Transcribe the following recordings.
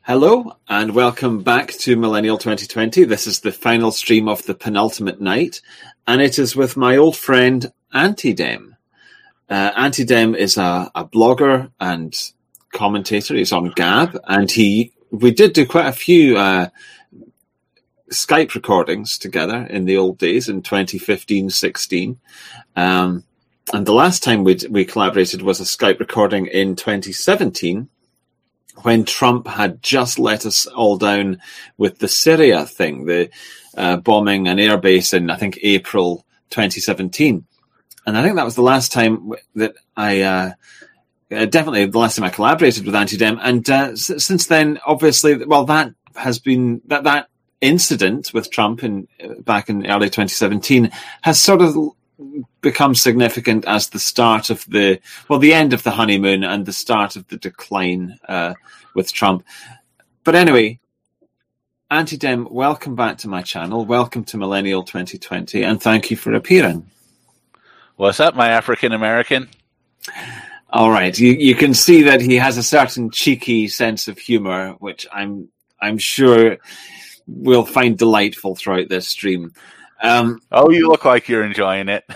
Hello and welcome back to Millennial 2020. This is the final stream of the penultimate night, and it is with my old friend Antidem. Antidem is a blogger and commentator. He's on Gab, and we did do quite a few Skype recordings together in the old days in 2015-16. And the last time we collaborated was a Skype recording in 2017. When Trump had just let us all down with the Syria thing, the bombing an airbase in, I think, April 2017. And I think that was the last time that definitely the last time I collaborated with Antidem. And since then, obviously, well, that has been, that incident with Trump back in early 2017 has sort of become significant as the start of the end of the honeymoon and the start of the decline with Trump. But anyway, Antidem, welcome back to my channel. Welcome to Millennial 2020, and thank you for appearing. What's up, my African American? All right, you can see that he has a certain cheeky sense of humor, which I'm sure we'll find delightful throughout this stream. You look like you're enjoying it.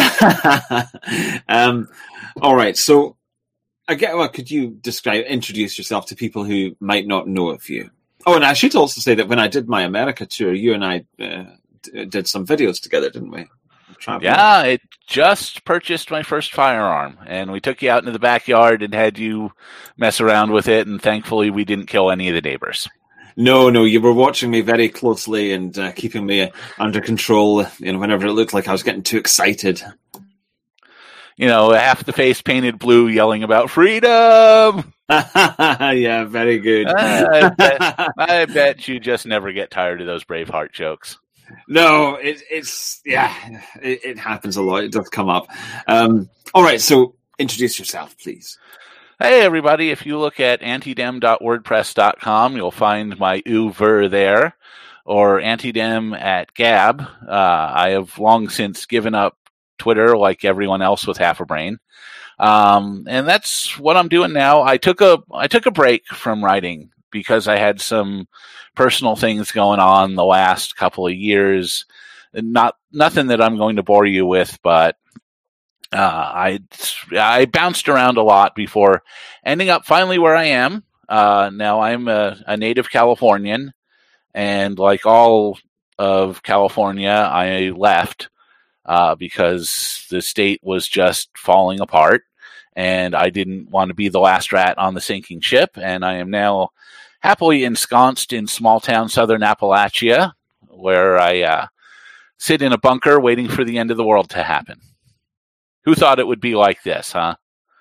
All right, so could you introduce yourself to people who might not know of you? Oh, and I should also say that when I did my America tour, you and I did some videos together, didn't we? Yeah, I just purchased my first firearm, and we took you out into the backyard and had you mess around with it, and thankfully we didn't kill any of the neighbors. No, you were watching me very closely and keeping me under control, whenever it looked like I was getting too excited. Half the face painted blue yelling about freedom! Yeah, very good. I bet you just never get tired of those Braveheart jokes. No, it happens a lot. It does come up. All right, so introduce yourself, please. Hey, everybody. If you look at antidem.wordpress.com, you'll find my Uver there, or Antidem at Gab. I have long since given up Twitter like everyone else with half a brain. And that's what I'm doing now. I took a break from writing because I had some personal things going on the last couple of years. Nothing that I'm going to bore you with, but I bounced around a lot before ending up finally where I am. Now I'm a native Californian, and like all of California, I left because the state was just falling apart, and I didn't want to be the last rat on the sinking ship, and I am now happily ensconced in small-town southern Appalachia, where I sit in a bunker waiting for the end of the world to happen. Who thought it would be like this, huh?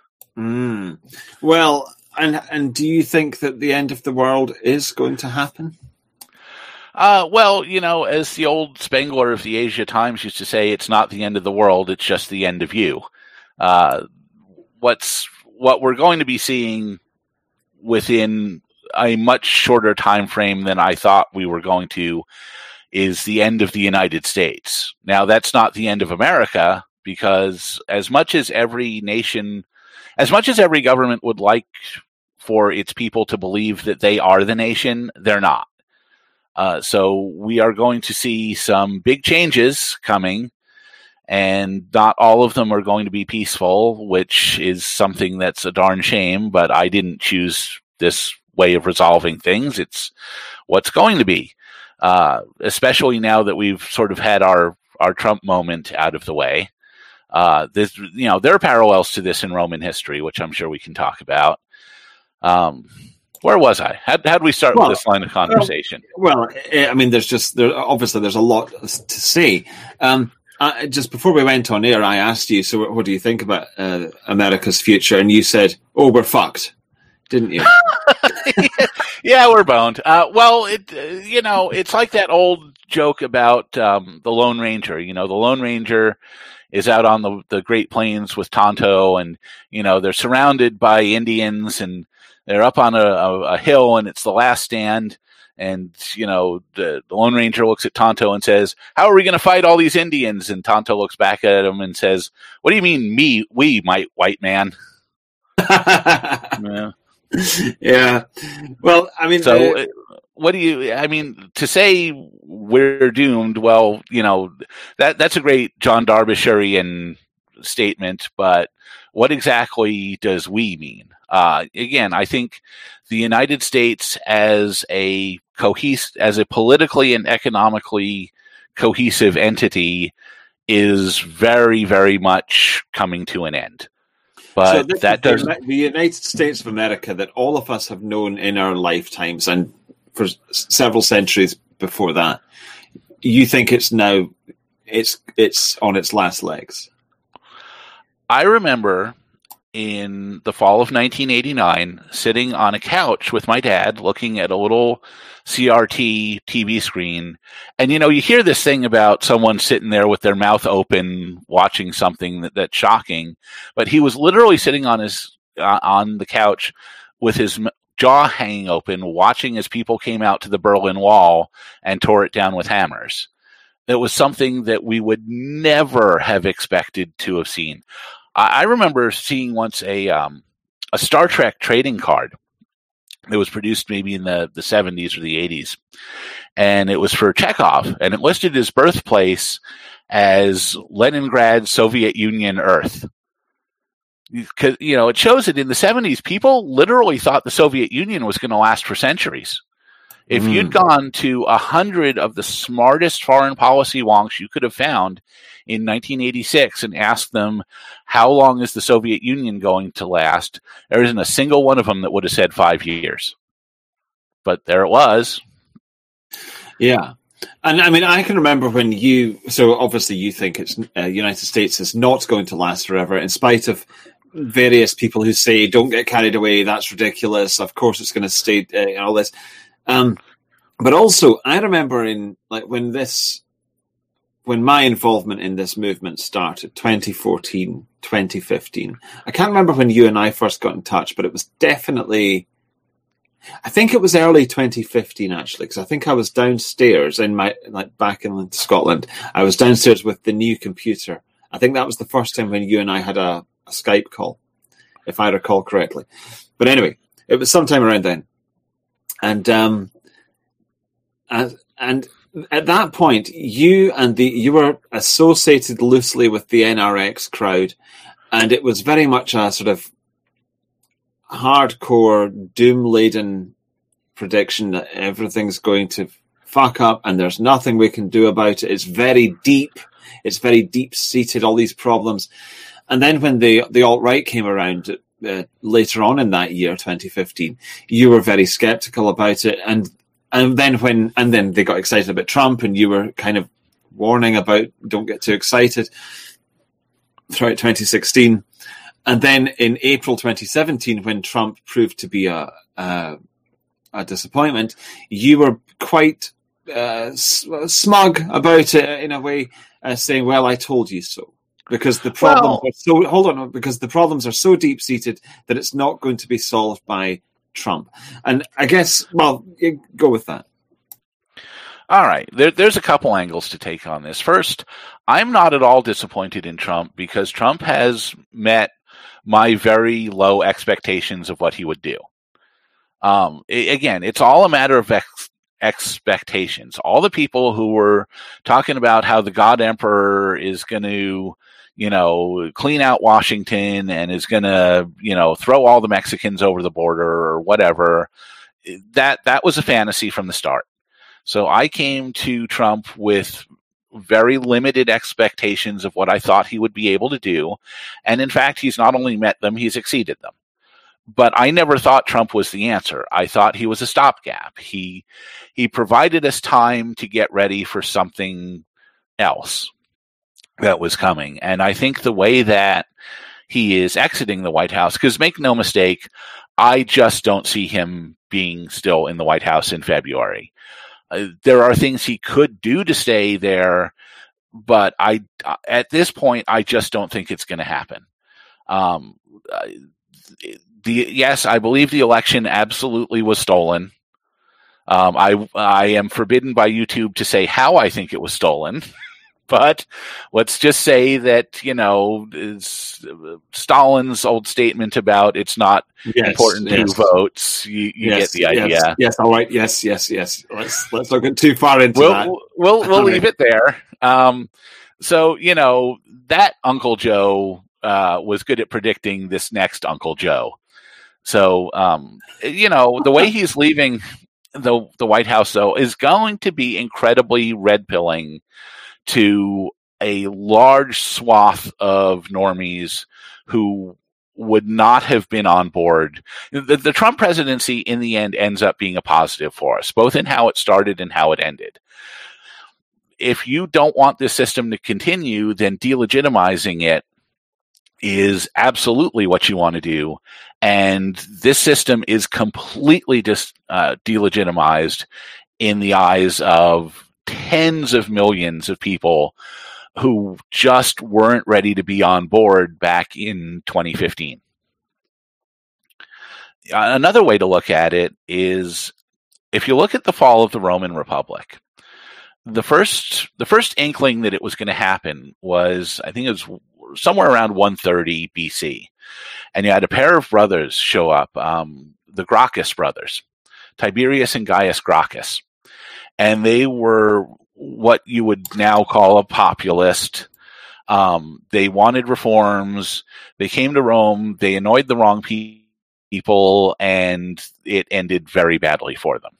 Well, and do you think that the end of the world is going to happen? Well, as the old Spangler of the Asia Times used to say, it's not the end of the world, it's just the end of you. What we're going to be seeing within a much shorter time frame than I thought we were going to is the end of the United States. Now, that's not the end of America, because as much as every government would like for its people to believe that they are the nation, they're not. So we are going to see some big changes coming, and not all of them are going to be peaceful, which is something that's a darn shame, but I didn't choose this way of resolving things. It's what's going to be, especially now that we've sort of had our Trump moment out of the way. There are parallels to this in Roman history, which I'm sure we can talk about. Where was I? How'd we start with this line of conversation? There's a lot to say. Just before we went on air, I asked you, so what do you think about America's future? And you said, "Oh, we're fucked," didn't you? Yeah, we're boned. It's like that old joke about the Lone Ranger. The Lone Ranger is out on the Great Plains with Tonto, and they're surrounded by Indians, and they're up on a hill, and it's the last stand. And the Lone Ranger looks at Tonto and says, "How are we going to fight all these Indians?" And Tonto looks back at him and says, "What do you mean, we, white man?" Yeah. Yeah. Well, I mean, So, what do you? I mean, to say we're doomed. Well, that's a great John Darbyshirian statement, but what exactly does we mean? Again, I think the United States as a politically and economically cohesive entity is very, very much coming to an end. But so that does the United States of America that all of us have known in our lifetimes and for several centuries before that. You think it's now it's on its last legs? I remember in the fall of 1989 sitting on a couch with my dad looking at a little CRT TV screen. And, you hear this thing about someone sitting there with their mouth open watching something that's shocking. But he was literally sitting on the couch with his jaw hanging open, watching as people came out to the Berlin Wall and tore it down with hammers. It was something that we would never have expected to have seen. I remember seeing once a Star Trek trading card that was produced maybe in the 70s or the 80s. And it was for Chekhov. And it listed his birthplace as Leningrad, Soviet Union, Earth. Because, it shows that in the 70s, people literally thought the Soviet Union was going to last for centuries. If you'd gone to 100 of the smartest foreign policy wonks you could have found in 1986 and asked them, how long is the Soviet Union going to last? There isn't a single one of them that would have said 5 years. But there it was. Yeah. And I mean, I can remember when so obviously you think it's United States is not going to last forever, in spite of various people who say, don't get carried away, that's ridiculous, of course it's going to stay, all this. But also, I remember when my involvement in this movement started, 2014, 2015. I can't remember when you and I first got in touch, but it was definitely, I think it was early 2015 actually, because I think I was downstairs back in Scotland. I was downstairs with the new computer. I think that was the first time when you and I had a Skype call, if I recall correctly. But anyway, it was sometime around then. And at that point, you were associated loosely with the NRX crowd, and it was very much a sort of hardcore, doom-laden prediction that everything's going to fuck up and there's nothing we can do about it. It's very deep. It's very deep-seated, all these problems. And then when the alt-right came around later on in that year, 2015, you were very skeptical about it. And then they got excited about Trump, and you were kind of warning about don't get too excited throughout 2016. And then in April 2017, when Trump proved to be a disappointment, you were quite smug about it in a way, saying, "Well, I told you so." Because the problems are so deep seated that it's not going to be solved by Trump. And I guess, go with that. All right. There's a couple angles to take on this. First, I'm not at all disappointed in Trump because Trump has met my very low expectations of what he would do. Again, it's all a matter of expectations. All the people who were talking about how the God Emperor is going to clean out Washington and is going to, throw all the Mexicans over the border or whatever. That was a fantasy from the start. So I came to Trump with very limited expectations of what I thought he would be able to do. And in fact, he's not only met them, he's exceeded them. But I never thought Trump was the answer. I thought he was a stopgap. He provided us time to get ready for something else that was coming. And I think the way that he is exiting the White House, because make no mistake, I just don't see him being still in the White House in February. There are things he could do to stay there, but at this point, I just don't think it's going to happen. Yes, I believe the election absolutely was stolen. I am forbidden by YouTube to say how I think it was stolen. But let's just say that, Stalin's old statement about it's not important who votes. You get the idea. Yes. All right. Yes. Let's not get too far into that. We'll leave it there. So, that Uncle Joe was good at predicting this next Uncle Joe. So, the way he's leaving the White House, though, is going to be incredibly red-pilling to a large swath of normies who would not have been on board. The Trump presidency, in the end, ends up being a positive for us, both in how it started and how it ended. If you don't want this system to continue, then delegitimizing it is absolutely what you want to do. And this system is completely delegitimized in the eyes of tens of millions of people who just weren't ready to be on board back in 2015. Another way to look at it is, if you look at the fall of the Roman Republic, the first inkling that it was going to happen was, I think it was somewhere around 130 BC. And you had a pair of brothers show up, the Gracchus brothers, Tiberius and Gaius Gracchus. And they were what you would now call a populist. They wanted reforms. They came to Rome. They annoyed the wrong people, and it ended very badly for them.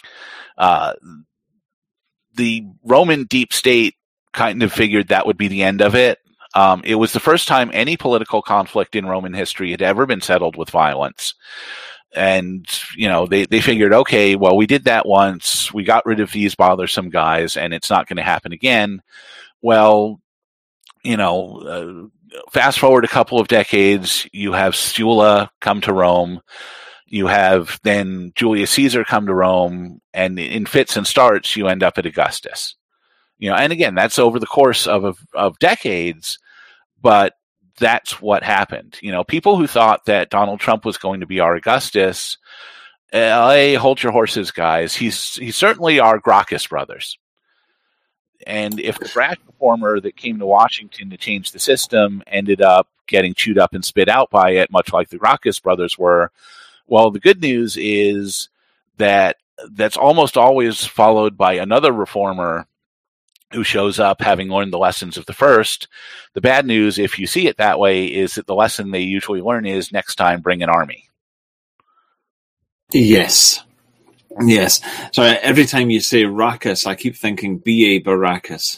The Roman deep state kind of figured that would be the end of it. It was the first time any political conflict in Roman history had ever been settled with violence. And, they figured, okay, well, we did that once. We got rid of these bothersome guys, and it's not going to happen again. Well, fast forward a couple of decades, you have Sulla come to Rome. You have then Julius Caesar come to Rome, and in fits and starts, you end up at Augustus. And again, that's over the course of decades, but that's what happened. People who thought that Donald Trump was going to be our Augustus, hey, hold your horses, guys. He's certainly our Gracchus brothers. And if the brash reformer that came to Washington to change the system ended up getting chewed up and spit out by it, much like the Gracchus brothers were, well, the good news is that that's almost always followed by another reformer who shows up having learned the lessons of the first. The bad news, if you see it that way, is that the lesson they usually learn is next time bring an army. Yes. Sorry, every time you say Racchus, I keep thinking B.A. Baracus.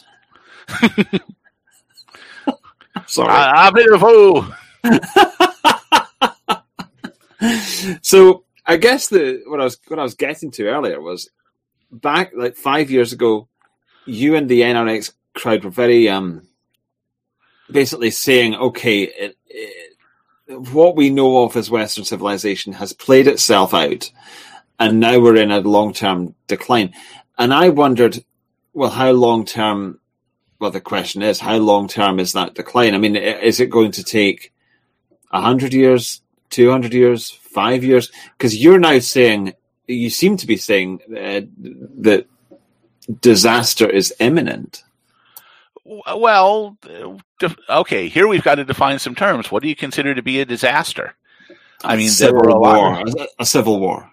Sorry. I'm a bit of a fool. So I guess what I was getting to earlier was, back like 5 years ago, you and the NRX crowd were very basically saying, okay, what we know of as Western civilization has played itself out, and now we're in a long-term decline. And I wondered, well, how long-term? Well, the question is, how long-term is that decline? I mean, is it going to take 100 years, 200 years, 5 years? Because you're now saying, you seem to be saying that disaster is imminent. Well, okay, here we've got to define some terms. What do you consider to be a disaster? A civil war.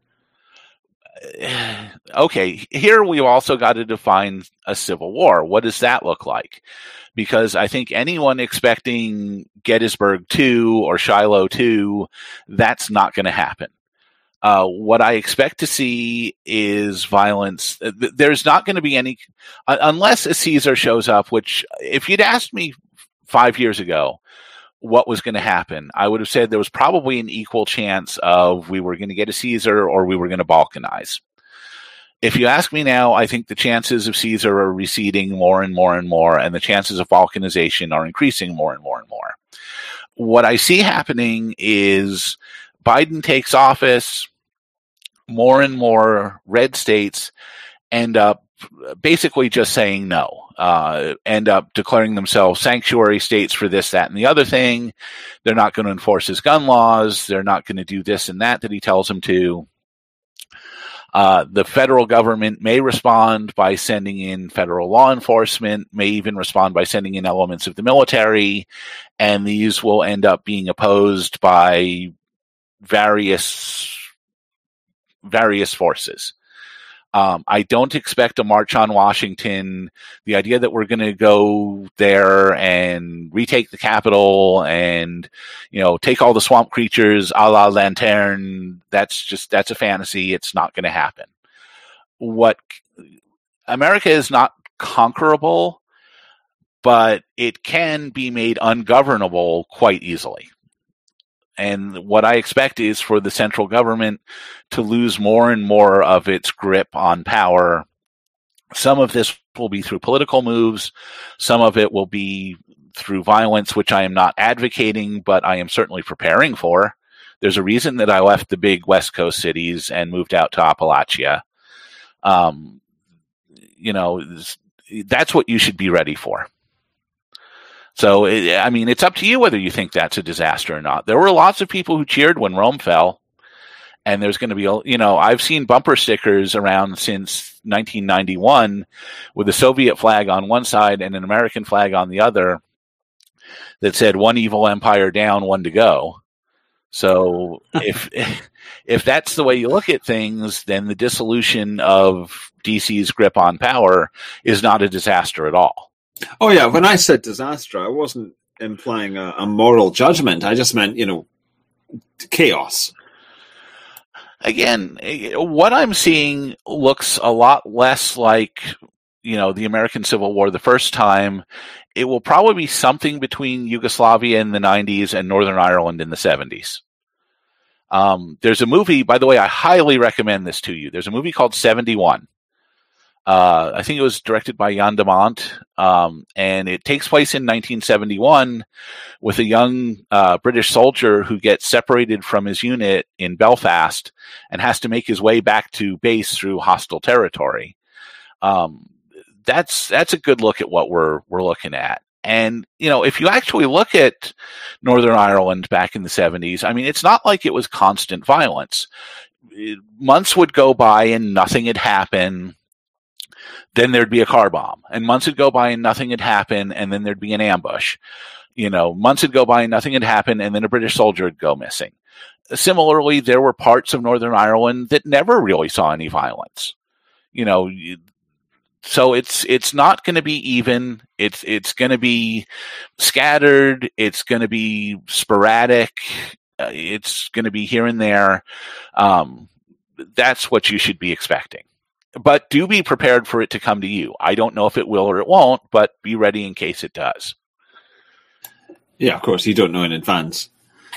Okay, here we've also got to define a civil war. What does that look like? Because I think anyone expecting Gettysburg 2 or Shiloh 2, that's not going to happen. What I expect to see is violence. There's not going to be any, unless a Caesar shows up, which, if you'd asked me 5 years ago what was going to happen, I would have said there was probably an equal chance of we were going to get a Caesar or we were going to Balkanize. If you ask me now, I think the chances of Caesar are receding more and more and more, and the chances of Balkanization are increasing more and more and more. What I see happening is Biden takes office, more and more red states end up basically just saying no, end up declaring themselves sanctuary states for this, that, and the other thing. They're not going to enforce his gun laws. They're not going to do this and that he tells them to. The federal government may respond by sending in federal law enforcement, may even respond by sending in elements of the military, and these will end up being opposed by various forces. I don't expect a march on Washington. The idea that we're going to go there and retake the Capitol and, take all the swamp creatures a la Lanterne, that's a fantasy. It's not going to happen. America is not conquerable, but it can be made ungovernable quite easily. And what I expect is for the central government to lose more and more of its grip on power. Some of this will be through political moves. Some of it will be through violence, which I am not advocating, but I am certainly preparing for. There's a reason that I left the big West Coast cities and moved out to Appalachia. That's what you should be ready for. So, it's up to you whether you think that's a disaster or not. There were lots of people who cheered when Rome fell, and there's going to be, I've seen bumper stickers around since 1991 with a Soviet flag on one side and an American flag on the other that said "One evil empire down, one to go." So, if that's the way you look at things, then the dissolution of DC's grip on power is not a disaster at all. Oh, yeah. When I said disaster, I wasn't implying a moral judgment. I just meant, chaos. Again, what I'm seeing looks a lot less like, the American Civil War the first time. It will probably be something between Yugoslavia in the 90s and Northern Ireland in the 70s. There's a movie, by the way, I highly recommend this to you. There's a movie called 71. I think it was directed by Jan de Bont, and it takes place in 1971 with a young British soldier who gets separated from his unit in Belfast and has to make his way back to base through hostile territory. That's a good look at what we're looking at. And, if you actually look at Northern Ireland back in the 70s, it's not like it was constant violence. Months would go by and nothing had happened. Then there'd be a car bomb, and months would go by and nothing had happened, and then there'd be an ambush. Months would go by and nothing had happened, and then a British soldier would go missing. Similarly, there were parts of Northern Ireland that never really saw any violence. So it's not going to be even. It's going to be scattered. It's going to be sporadic. It's going to be here and there. That's what you should be expecting. But do be prepared for it to come to you. I don't know if it will or it won't, but be ready in case it does. Yeah, of course, you don't know in advance.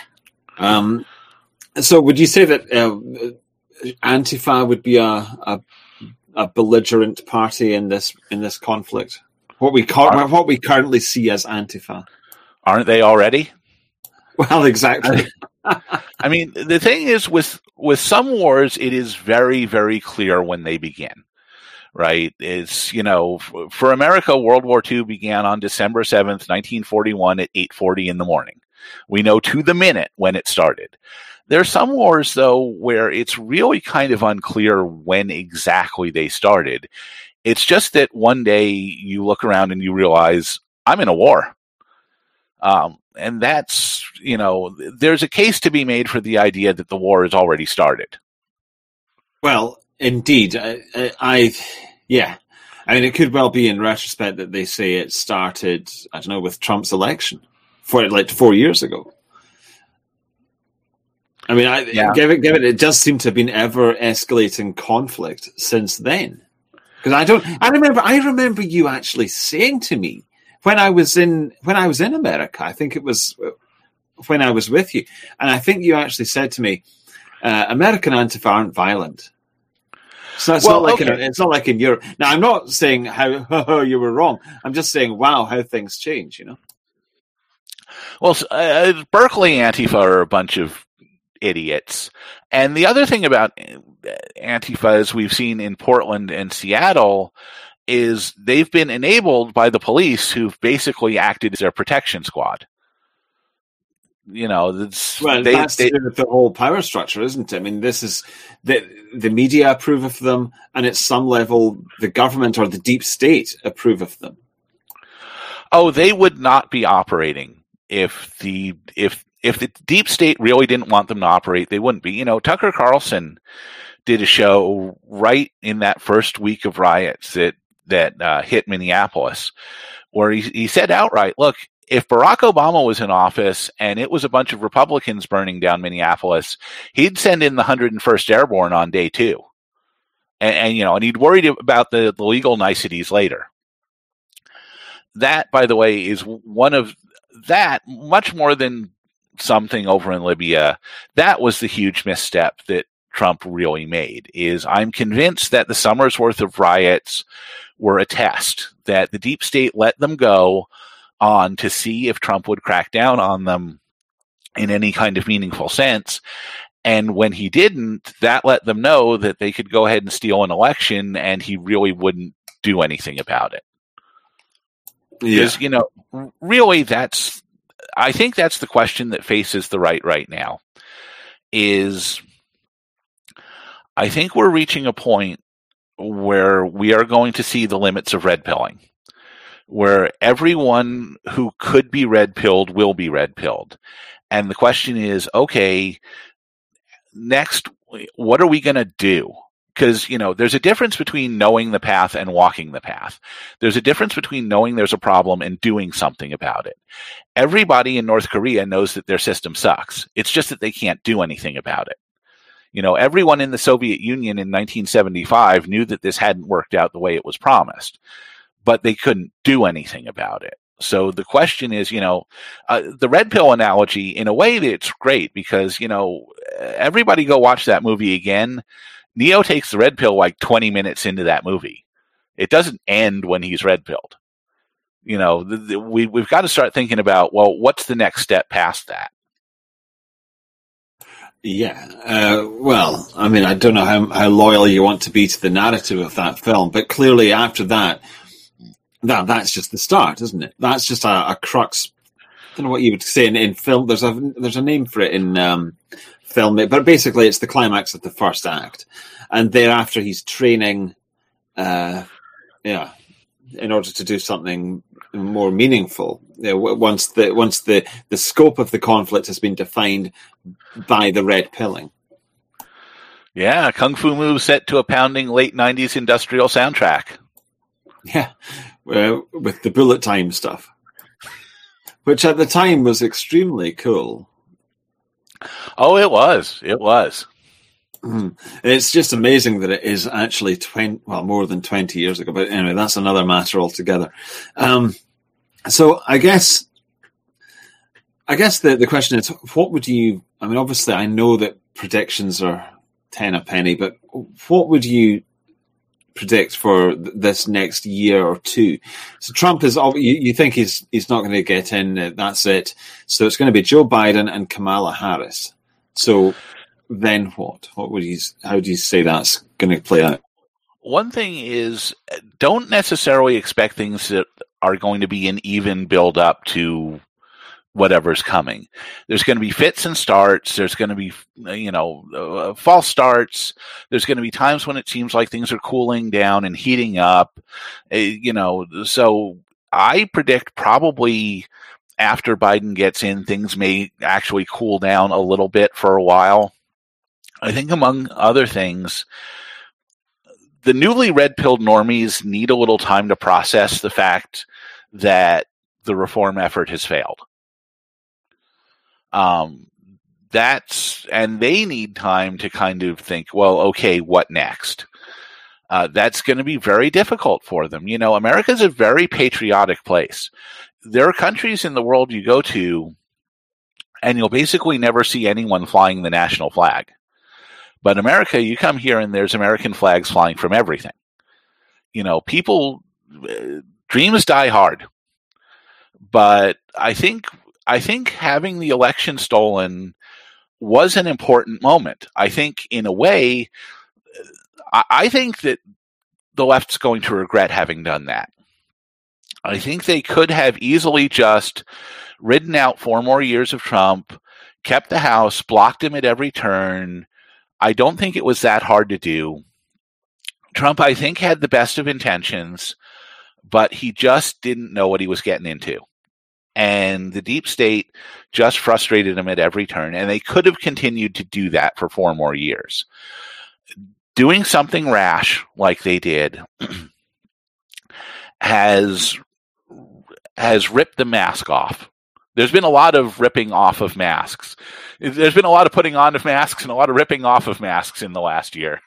So would you say that Antifa would be a belligerent party in this conflict? What we currently see as Antifa. Aren't they already? Well, exactly. The thing is with some wars, it is very, very clear when they begin, right? It's, for America, World War II began on December 7th, 1941 at 8:40 in the morning. We know to the minute when it started. There are some wars, though, where it's really kind of unclear when exactly they started. It's just that one day you look around and you realize, I'm in a war. And that's, there's a case to be made for the idea that the war has already started. Well, indeed. It could well be in retrospect that they say it started, I don't know, with Trump's election 4 years ago. It does seem to have been ever escalating conflict since then. Because I remember you actually saying to me, when I was in America, I think it was when I was with you, and I think you actually said to me, "American Antifa aren't violent." So it's not like in Europe. Now, I'm not saying how you were wrong. I'm just saying, wow, how things change. Well, Berkeley Antifa are a bunch of idiots, and the other thing about Antifa, as we've seen in Portland and Seattle, is they've been enabled by the police who've basically acted as their protection squad. That's to do with the whole power structure, isn't it? I mean, this is the media approve of them, and at some level, the government or the deep state approve of them. Oh, they would not be operating if the deep state really didn't want them to operate. They wouldn't be. Tucker Carlson did a show right in that first week of riots that hit Minneapolis, where he said outright, look, if Barack Obama was in office and it was a bunch of Republicans burning down Minneapolis, he'd send in the 101st Airborne on day 2. And he'd worried about the legal niceties later. That, by the way, is one of that, much more than something over in Libya. That was the huge misstep that Trump really made. I'm convinced that the summer's worth of riots were a test, that the deep state let them go on to see if Trump would crack down on them in any kind of meaningful sense. And when he didn't, that let them know that they could go ahead and steal an election and he really wouldn't do anything about it. Because, really I think that's the question that faces the right now I think we're reaching a point where we are going to see the limits of red pilling, where everyone who could be red pilled will be red pilled. And the question is, okay, next, what are we going to do? Because, there's a difference between knowing the path and walking the path. There's a difference between knowing there's a problem and doing something about it. Everybody in North Korea knows that their system sucks. It's just that they can't do anything about it. Everyone in the Soviet Union in 1975 knew that this hadn't worked out the way it was promised, but they couldn't do anything about it. So the question is, the red pill analogy, in a way, it's great because, everybody go watch that movie again. Neo takes the red pill like 20 minutes into that movie. It doesn't end when he's red pilled. We've got to start thinking about, well, what's the next step past that? Yeah. Well, I mean, I don't know how loyal you want to be to the narrative of that film, but clearly after that's just the start, isn't it? That's just a crux. I don't know what you would say in film. There's a name for it in film, but basically it's the climax of the first act, and thereafter he's training, in order to do something more meaningful. Once the scope of the conflict has been defined by the red pilling. Yeah, kung fu moves set to a pounding late 90s industrial soundtrack. Yeah, with the bullet time stuff, which at the time was extremely cool. Oh, it was. It was. It's just amazing that it is actually more than 20 years ago. But anyway, that's another matter altogether. So I guess the question is, what would you? I mean, obviously, I know that predictions are 10 a penny, but what would you predict for this next year or two? So Trump is, you think he's not going to get in, that's it. So it's going to be Joe Biden and Kamala Harris. So then what? How do you say that's going to play out? One thing is, don't necessarily expect things that are going to be an even build up to whatever's coming. There's going to be fits and starts. There's going to be, false starts. There's going to be times when it seems like things are cooling down and heating up. So I predict probably after Biden gets in, things may actually cool down a little bit for a while. I think among other things, the newly red-pilled normies need a little time to process the fact that the reform effort has failed. And they need time to kind of think, well, okay, what next? That's going to be very difficult for them. America's a very patriotic place. There are countries in the world you go to, and you'll basically never see anyone flying the national flag. But America, you come here and there's American flags flying from everything. People, dreams die hard. But I think having the election stolen was an important moment. I think, in a way, I think that the left's going to regret having done that. I think they could have easily just ridden out 4 more years of Trump, kept the House, blocked him at every turn. I don't think it was that hard to do. Trump, I think, had the best of intentions, but he just didn't know what he was getting into. And the deep state just frustrated him at every turn, and they could have continued to do that for 4 more years. Doing something rash like they did has ripped the mask off. There's been a lot of ripping off of masks. There's been a lot of putting on of masks and a lot of ripping off of masks in the last year.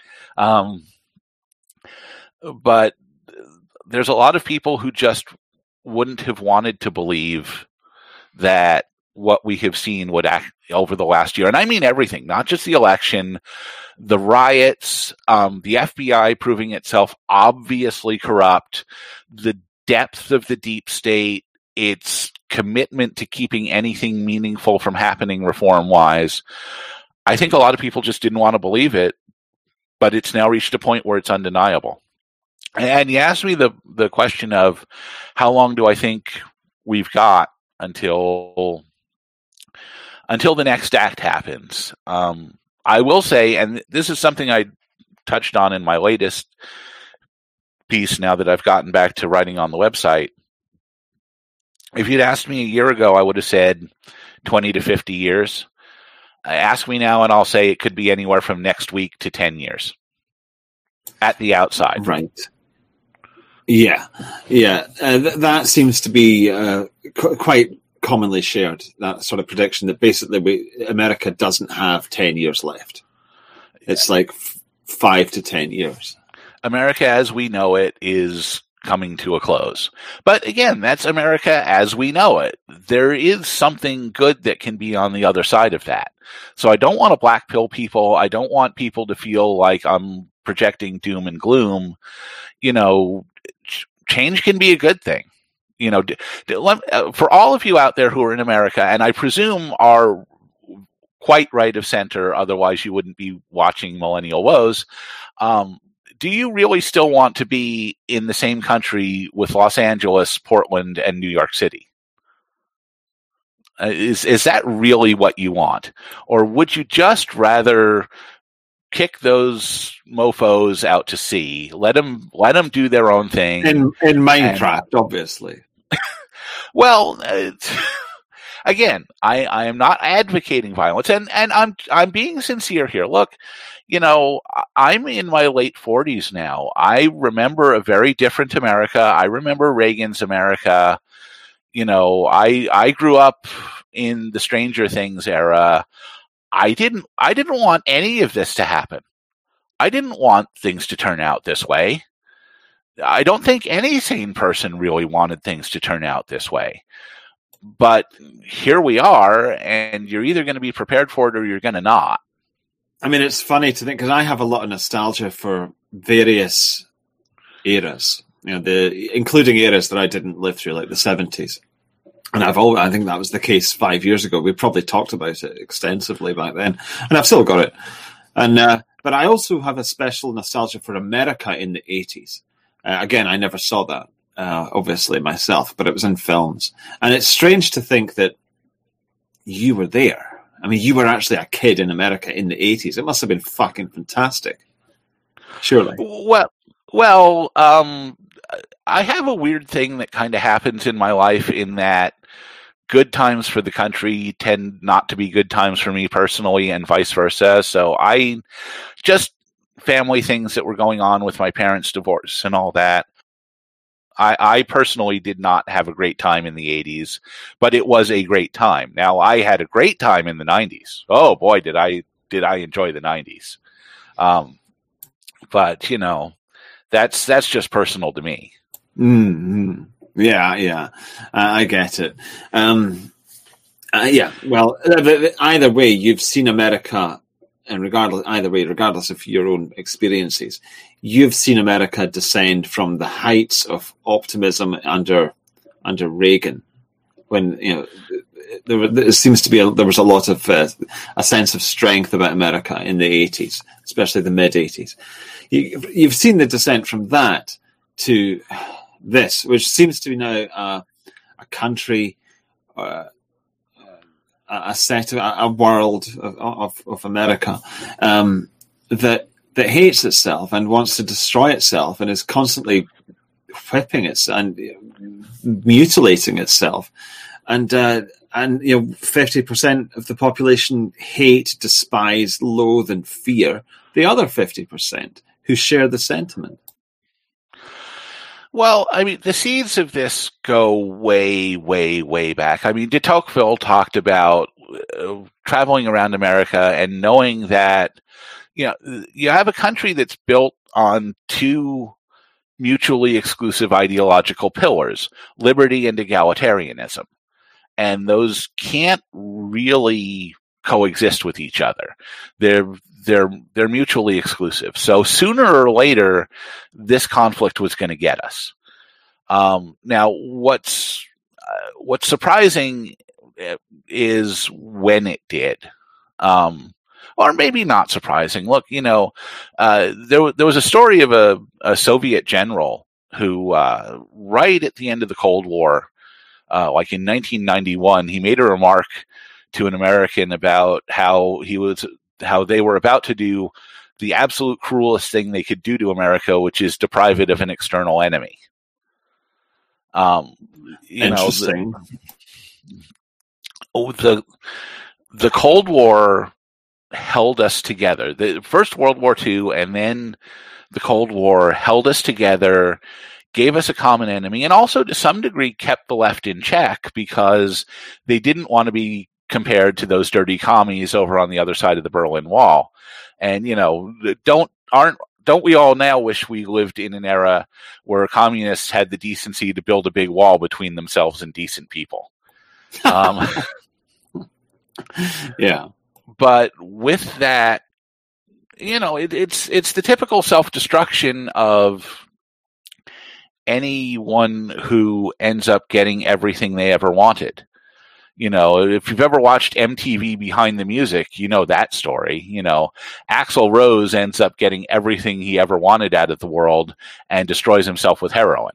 But there's a lot of people who just wouldn't have wanted to believe that what we have seen would act over the last year. And I mean everything, not just the election, the riots, the FBI proving itself obviously corrupt, the depth of the deep state, its commitment to keeping anything meaningful from happening reform-wise. I think a lot of people just didn't want to believe it, but it's now reached a point where it's undeniable. And you asked me the question of how long do I think we've got until the next act happens. I will say, and this is something I touched on in my latest piece now that I've gotten back to writing on the website. If you'd asked me a year ago, I would have said 20 to 50 years. Ask me now and I'll say it could be anywhere from next week to 10 years at the outside. Right. Yeah. That seems to be quite commonly shared, that sort of prediction that basically America doesn't have 10 years left. It's like 5 to 10 years. America as we know it is coming to a close. But again, that's America as we know it. There is something good that can be on the other side of that. So I don't want to black pill people. I don't want people to feel like I'm projecting doom and gloom. You know, change can be a good thing. You know, for all of you out there who are in America, and I presume are quite right of center, otherwise you wouldn't be watching Millennial Woes, do you really still want to be in the same country with Los Angeles, Portland, and New York City? Is that really what you want? Or would you just rather kick those mofos out to sea, let them do their own thing? In Minecraft, obviously. Well, again, I am not advocating violence, and I'm being sincere here. Look, you know, I'm in my late 40s now. I remember a very different America. I remember Reagan's America. You know, I grew up in the Stranger Things era. I didn't want any of this to happen. I didn't want things to turn out this way. I don't think any sane person really wanted things to turn out this way. But here we are, and you're either going to be prepared for it or you're going to not. I mean, it's funny to think, because I have a lot of nostalgia for various eras, you know, including eras that I didn't live through, like the 70s. And I think that was the case 5 years ago. We probably talked about it extensively back then, and I've still got it. And but I also have a special nostalgia for America in the 80s. Again, I never saw that, obviously, myself, but it was in films. And it's strange to think that you were there. I mean, you were actually a kid in America in the 80s. It must have been fucking fantastic. Surely. Well, I have a weird thing that kind of happens in my life in that good times for the country tend not to be good times for me personally and vice versa. So I just family things that were going on with my parents' divorce and all that. I personally did not have a great time in the 80s, but it was a great time. Now, I had a great time in the 90s. Oh boy, did I enjoy the 90s. But you know, that's just personal to me. Mm-hmm. Yeah. I get it. Yeah. Well, either way, you've seen America, and regardless of your own experiences, you've seen America descend from the heights of optimism under Reagan, when you know there seems to be there was a lot of a sense of strength about America in the 80s, especially the mid 80s. You've seen the descent from that to this, which seems to be now a country a world of America that hates itself and wants to destroy itself and is constantly whipping it and mutilating itself, and 50% of the population hate, despise, loathe, and fear the other 50% who share the sentiment. Well, I mean, the seeds of this go way, way, way back. I mean, de Tocqueville talked about traveling around America and knowing that, you have a country that's built on two mutually exclusive ideological pillars, liberty and egalitarianism. And those can't really coexist with each other. They're mutually exclusive. So sooner or later, this conflict was going to get us. Now, what's surprising is when it did. Or maybe not surprising. Look, there was a story of a Soviet general who, right at the end of the Cold War, like in 1991, he made a remark to an American about how they were about to do the absolute cruelest thing they could do to America, which is deprive it of an external enemy. Interesting. The Cold War held us together. The First World War II and then the Cold War held us together, gave us a common enemy, and also to some degree kept the left in check because they didn't want to be compared to those dirty commies over on the other side of the Berlin Wall. And, don't we all now wish we lived in an era where communists had the decency to build a big wall between themselves and decent people? Yeah. But with that, it's the typical self-destruction of anyone who ends up getting everything they ever wanted. If you've ever watched MTV Behind the Music, you know that story. Axl Rose ends up getting everything he ever wanted out of the world and destroys himself with heroin.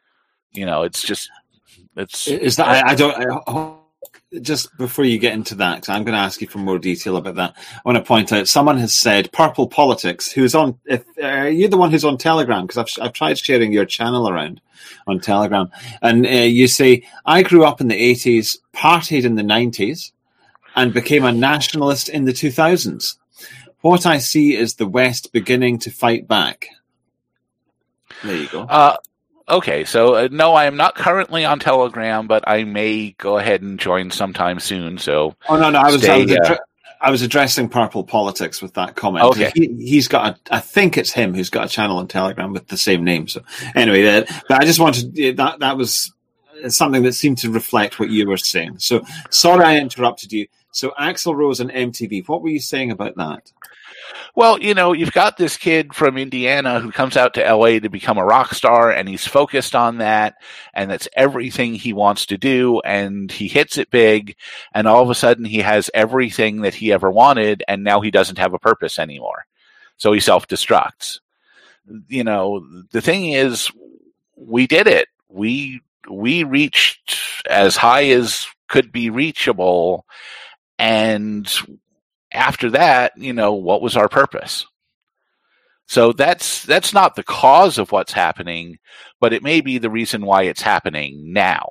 Just before you get into that, 'cause I'm going to ask you for more detail about that. I want to point out someone has said Purple Politics, who's on. Are you the one who's on Telegram? Because I've tried sharing your channel around on Telegram, and you say I grew up in the 80s, partied in the 90s, and became a nationalist in the 2000s. What I see is the West beginning to fight back. There you go. Okay, so no, I am not currently on Telegram, but I may go ahead and join sometime soon. So, I was addressing Purple Politics with that comment. Okay, he's got. I think it's him who's got a channel on Telegram with the same name. So, anyway, but I just wanted that was something that seemed to reflect what you were saying. So, sorry I interrupted you. So, Axl Rose and MTV. What were you saying about that? Well, you've got this kid from Indiana who comes out to LA to become a rock star, and he's focused on that, and that's everything he wants to do, and he hits it big, and all of a sudden he has everything that he ever wanted, and now he doesn't have a purpose anymore. So he self-destructs. The thing is, we did it. We reached as high as could be reachable, and after that, what was our purpose? So that's not the cause of what's happening, but it may be the reason why it's happening now.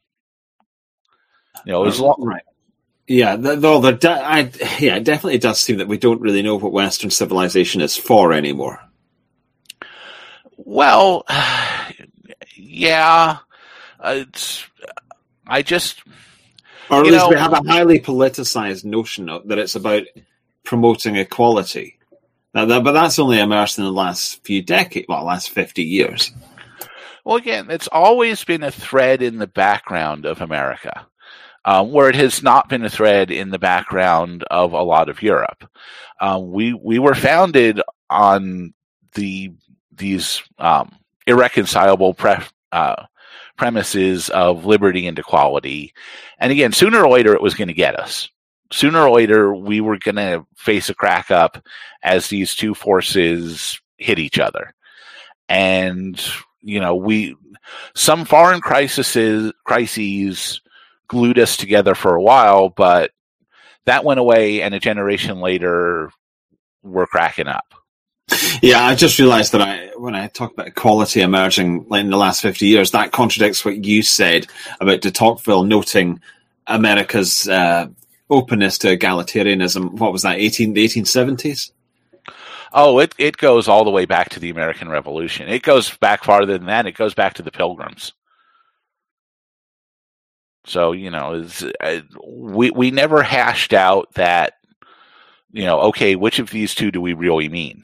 Right. Yeah, it definitely does seem that we don't really know what Western civilization is for anymore. Well, yeah, Or at least we have a highly politicized notion that it's about promoting equality. But that's only emerged in the last few decades, last 50 years. Well, again, it's always been a thread in the background of America, where it has not been a thread in the background of a lot of Europe. We were founded on these irreconcilable premises of liberty and equality. And again, sooner or later, it was going to get us. Sooner or later, we were going to face a crack up as these two forces hit each other. And, some foreign crises glued us together for a while, but that went away, and a generation later, we're cracking up. Yeah, I just realised that when I talk about equality emerging in the last 50 years, that contradicts what you said about de Tocqueville noting America's openness to egalitarianism. What was that, the 1870s? Oh, it goes all the way back to the American Revolution. It goes back farther than that. It goes back to the Pilgrims. So, we never hashed out that, okay, which of these two do we really mean?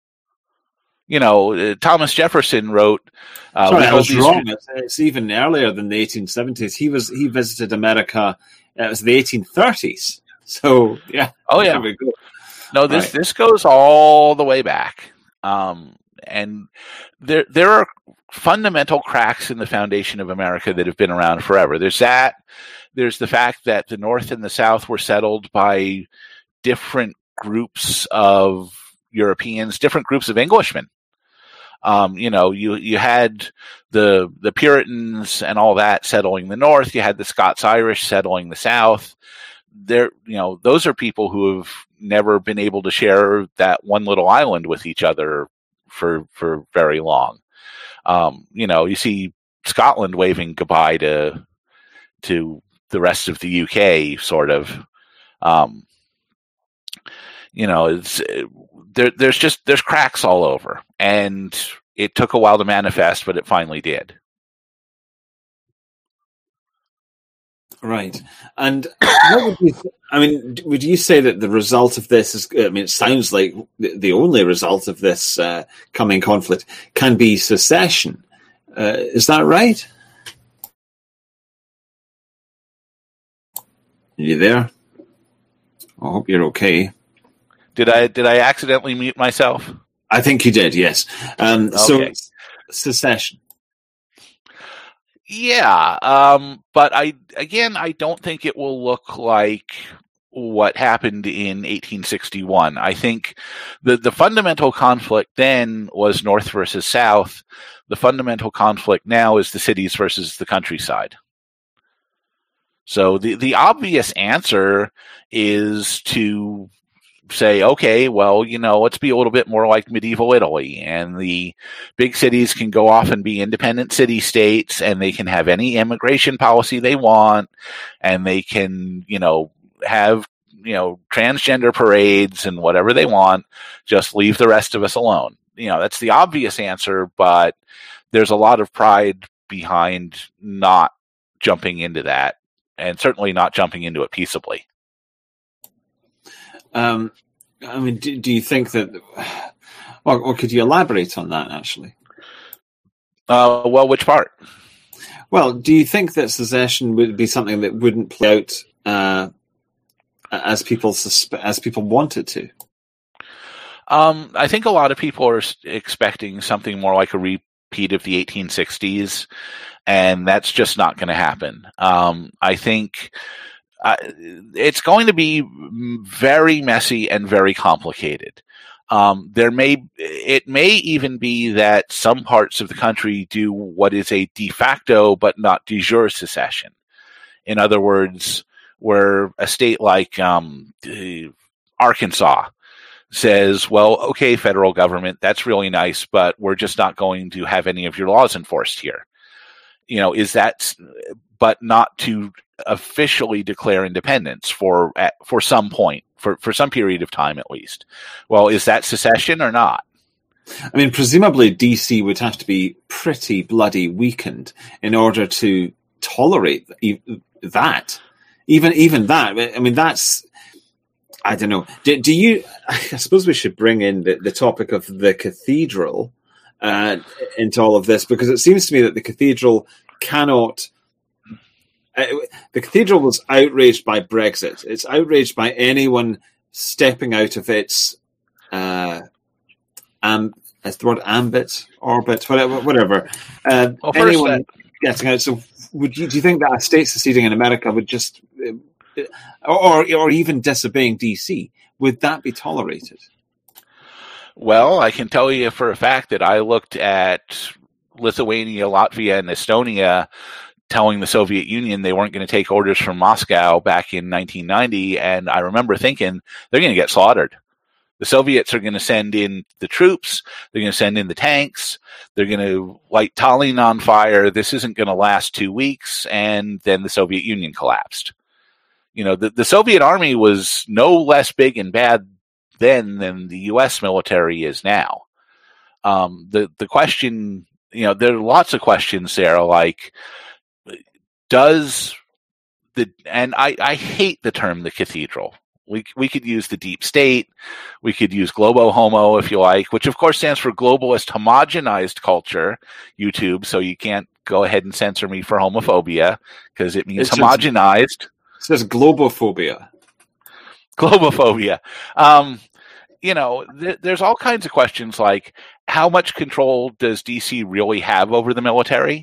Thomas Jefferson wrote. Sorry, I was wrong. It's even earlier than the 1870s. He visited America. It was the 1830s. So yeah. Oh yeah. There we go. No, this goes all the way back, and there are fundamental cracks in the foundation of America that have been around forever. There's that. There's the fact that the North and the South were settled by different groups of Europeans, different groups of Englishmen. You had the Puritans and all that settling the North. You had the Scots-Irish settling the South. Those are people who have never been able to share that one little island with each other for very long. You see Scotland waving goodbye to the rest of the UK, sort of. There's cracks all over, and it took a while to manifest, but it finally did. Right. And would you say that the result of this is, it sounds like the only result of this coming conflict can be secession. Is that right? Are you there? I hope you're okay. Did I accidentally mute myself? I think you did, yes. Okay. So secession. Yeah, but I don't think it will look like what happened in 1861. I think the fundamental conflict then was North versus South. The fundamental conflict now is the cities versus the countryside. So the obvious answer is to say, okay, well, let's be a little bit more like medieval Italy, and the big cities can go off and be independent city-states, and they can have any immigration policy they want, and they can, have, transgender parades and whatever they want, just leave the rest of us alone. That's the obvious answer, but there's a lot of pride behind not jumping into that, and certainly not jumping into it peaceably. Do you think that? Or could you elaborate on that? Actually, which part? Well, do you think that secession would be something that wouldn't play out as people want it to? I think a lot of people are expecting something more like a repeat of the 1860s, and that's just not going to happen. I think. It's going to be very messy and very complicated. It may even be that some parts of the country do what is a de facto but not de jure secession. In other words, where a state like Arkansas says, well, okay, federal government, that's really nice, but we're just not going to have any of your laws enforced here. Is that, but not to officially declare independence for some point, for some period of time at least. Well, is that secession or not? Presumably DC would have to be pretty bloody weakened in order to tolerate that. Even that. That's, I don't know. Do you? I suppose we should bring in the topic of the cathedral into all of this, because it seems to me that the cathedral cannot. The cathedral was outraged by Brexit. It's outraged by anyone stepping out of its is the word ambit, orbit, whatever. Anyone getting out. So, do you think that a state seceding in America would just, or even disobeying DC, would that be tolerated? Well, I can tell you for a fact that I looked at Lithuania, Latvia, and Estonia telling the Soviet Union they weren't going to take orders from Moscow back in 1990. And I remember thinking they're going to get slaughtered. The Soviets are going to send in the troops. They're going to send in the tanks. They're going to light Tallinn on fire. This isn't going to last 2 weeks. And then the Soviet Union collapsed. You know, the Soviet army was no less big and bad then than the U.S. military is now. The question, you know, there are lots of questions there, like, and I hate the term the cathedral. We could use the deep state. We could use globo homo, if you like, which of course stands for globalist homogenized culture, YouTube. So you can't go ahead and censor me for homophobia because it means homogenized. It says globophobia. Globophobia. You know, there's all kinds of questions like, how much control does DC really have over the military?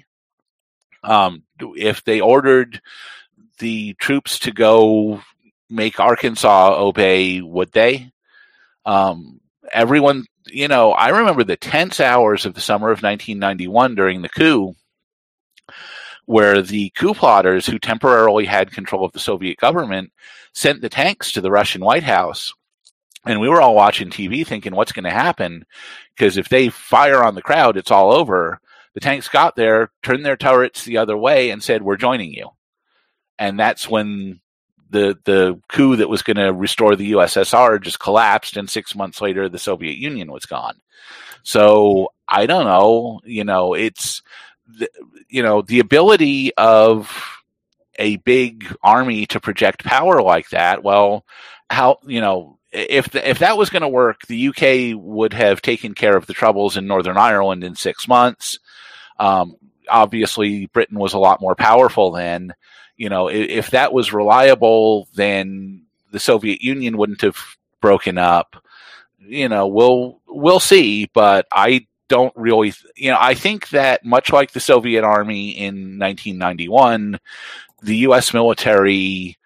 If they ordered the troops to go make Arkansas obey, would they? Everyone, you know, I remember the tense hours of the summer of 1991 during the coup, where the coup plotters who temporarily had control of the Soviet government sent the tanks to the Russian White House. And we were all watching TV thinking, what's going to happen? Because if they fire on the crowd, it's all over. The tanks got there, turned their turrets the other way, and said, we're joining you. And that's when the coup that was going to restore the USSR just collapsed, and 6 months later, the Soviet Union was gone. So I don't know. You know, it's, you know, the ability of a big army to project power like that. Well, how, you know, if that was going to work, the UK would have taken care of the troubles in Northern Ireland in 6 months. Obviously, Britain was a lot more powerful then. You know, if that was reliable, then the Soviet Union wouldn't have broken up. You know, we'll see, but I don't really, you know, I think that much like the Soviet army in 1991, the U.S. military,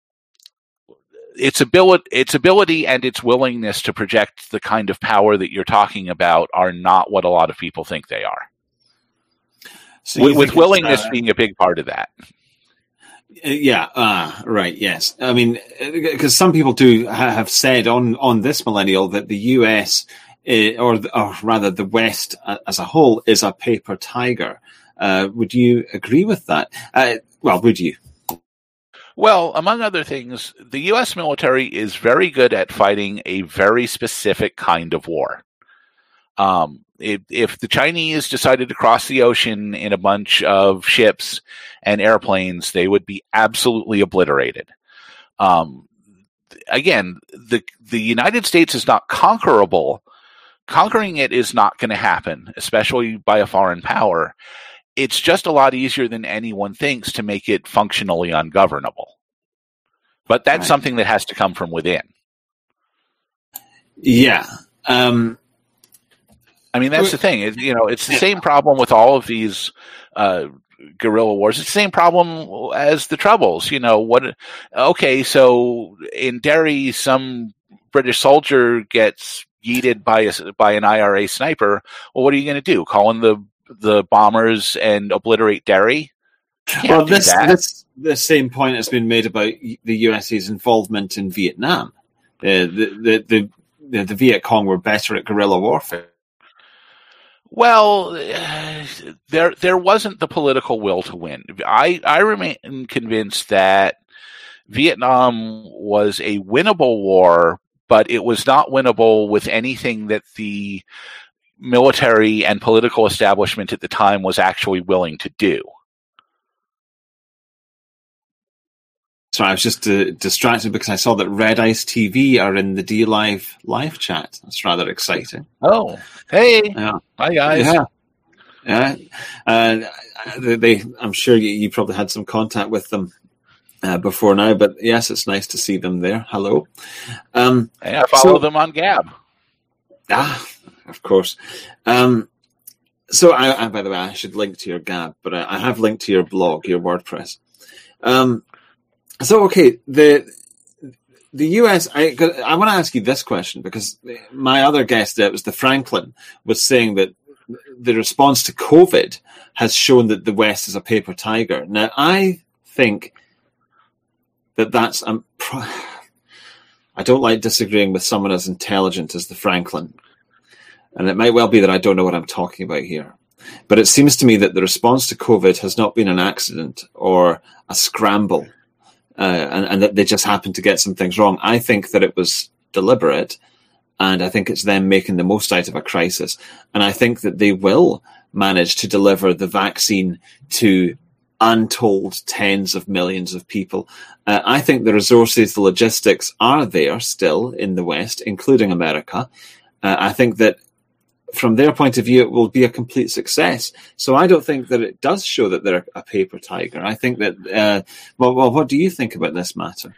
its ability and its willingness to project the kind of power that you're talking about are not what a lot of people think they are. So with willingness being a big part of that. Yeah, right, yes. I mean, because some people do have said on this millennial that the US, or rather the West as a whole, is a paper tiger. Would you agree with that? Well, would you? Well, among other things, the U.S. military is very good at fighting a very specific kind of war. If the Chinese decided to cross the ocean in a bunch of ships and airplanes, they would be absolutely obliterated. Again, the United States is not conquerable. Conquering it is not going to happen, especially by a foreign power. It's just a lot easier than anyone thinks to make it functionally ungovernable. But that's something that has to come from within. Yeah. I mean, that's the thing. You know, it's the same problem with all of these guerrilla wars. It's the same problem as the Troubles. You know, okay, so in Derry, some British soldier gets yeeted by an IRA sniper. Well, what are you going to do? Call in the bombers and obliterate Derry? Well, the same point has been made about the USA's involvement in Vietnam. The Viet Cong were better at guerrilla warfare. Well, there wasn't the political will to win. I remain convinced that Vietnam was a winnable war, but it was not winnable with anything that the military and political establishment at the time was actually willing to do. Sorry, I was just distracted because I saw that Red Ice TV are in the DLive live chat. That's rather exciting. Oh, hey. Yeah. Hi, guys. Yeah. I'm sure you probably had some contact with them before now, but yes, it's nice to see them there. Hello. Hey, I follow them on Gab. Of course. So, by the way, I should link to your Gab, but I have linked to your blog, your WordPress. So, okay, the US, I want to ask you this question because my other guest, it was the Franklin, was saying that the response to COVID has shown that the West is a paper tiger. Now, I think that that's... I don't like disagreeing with someone as intelligent as the Franklin. And it might well be that I don't know what I'm talking about here. But it seems to me that the response to COVID has not been an accident or a scramble, and that they just happened to get some things wrong. I think that it was deliberate, and I think it's them making the most out of a crisis. And I think that they will manage to deliver the vaccine to untold tens of millions of people. I think the resources, the logistics are there still in the West, including America. I think that from their point of view, it will be a complete success. So I don't think that it does show that they're a paper tiger. I think that, well, what do you think about this matter?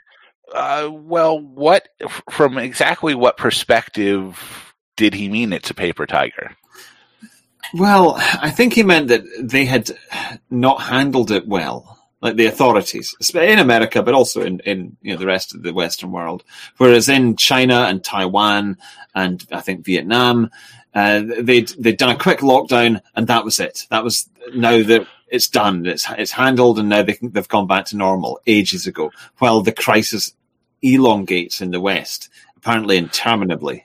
From exactly what perspective did he mean it's a paper tiger? Well, I think he meant that they had not handled it well, like the authorities in America, but also in the rest of the Western world. Whereas in China and Taiwan and I think Vietnam, they'd done a quick lockdown and that was it. That was now that it's done. It's handled and now they've gone back to normal ages ago. While the crisis elongates in the West, apparently interminably.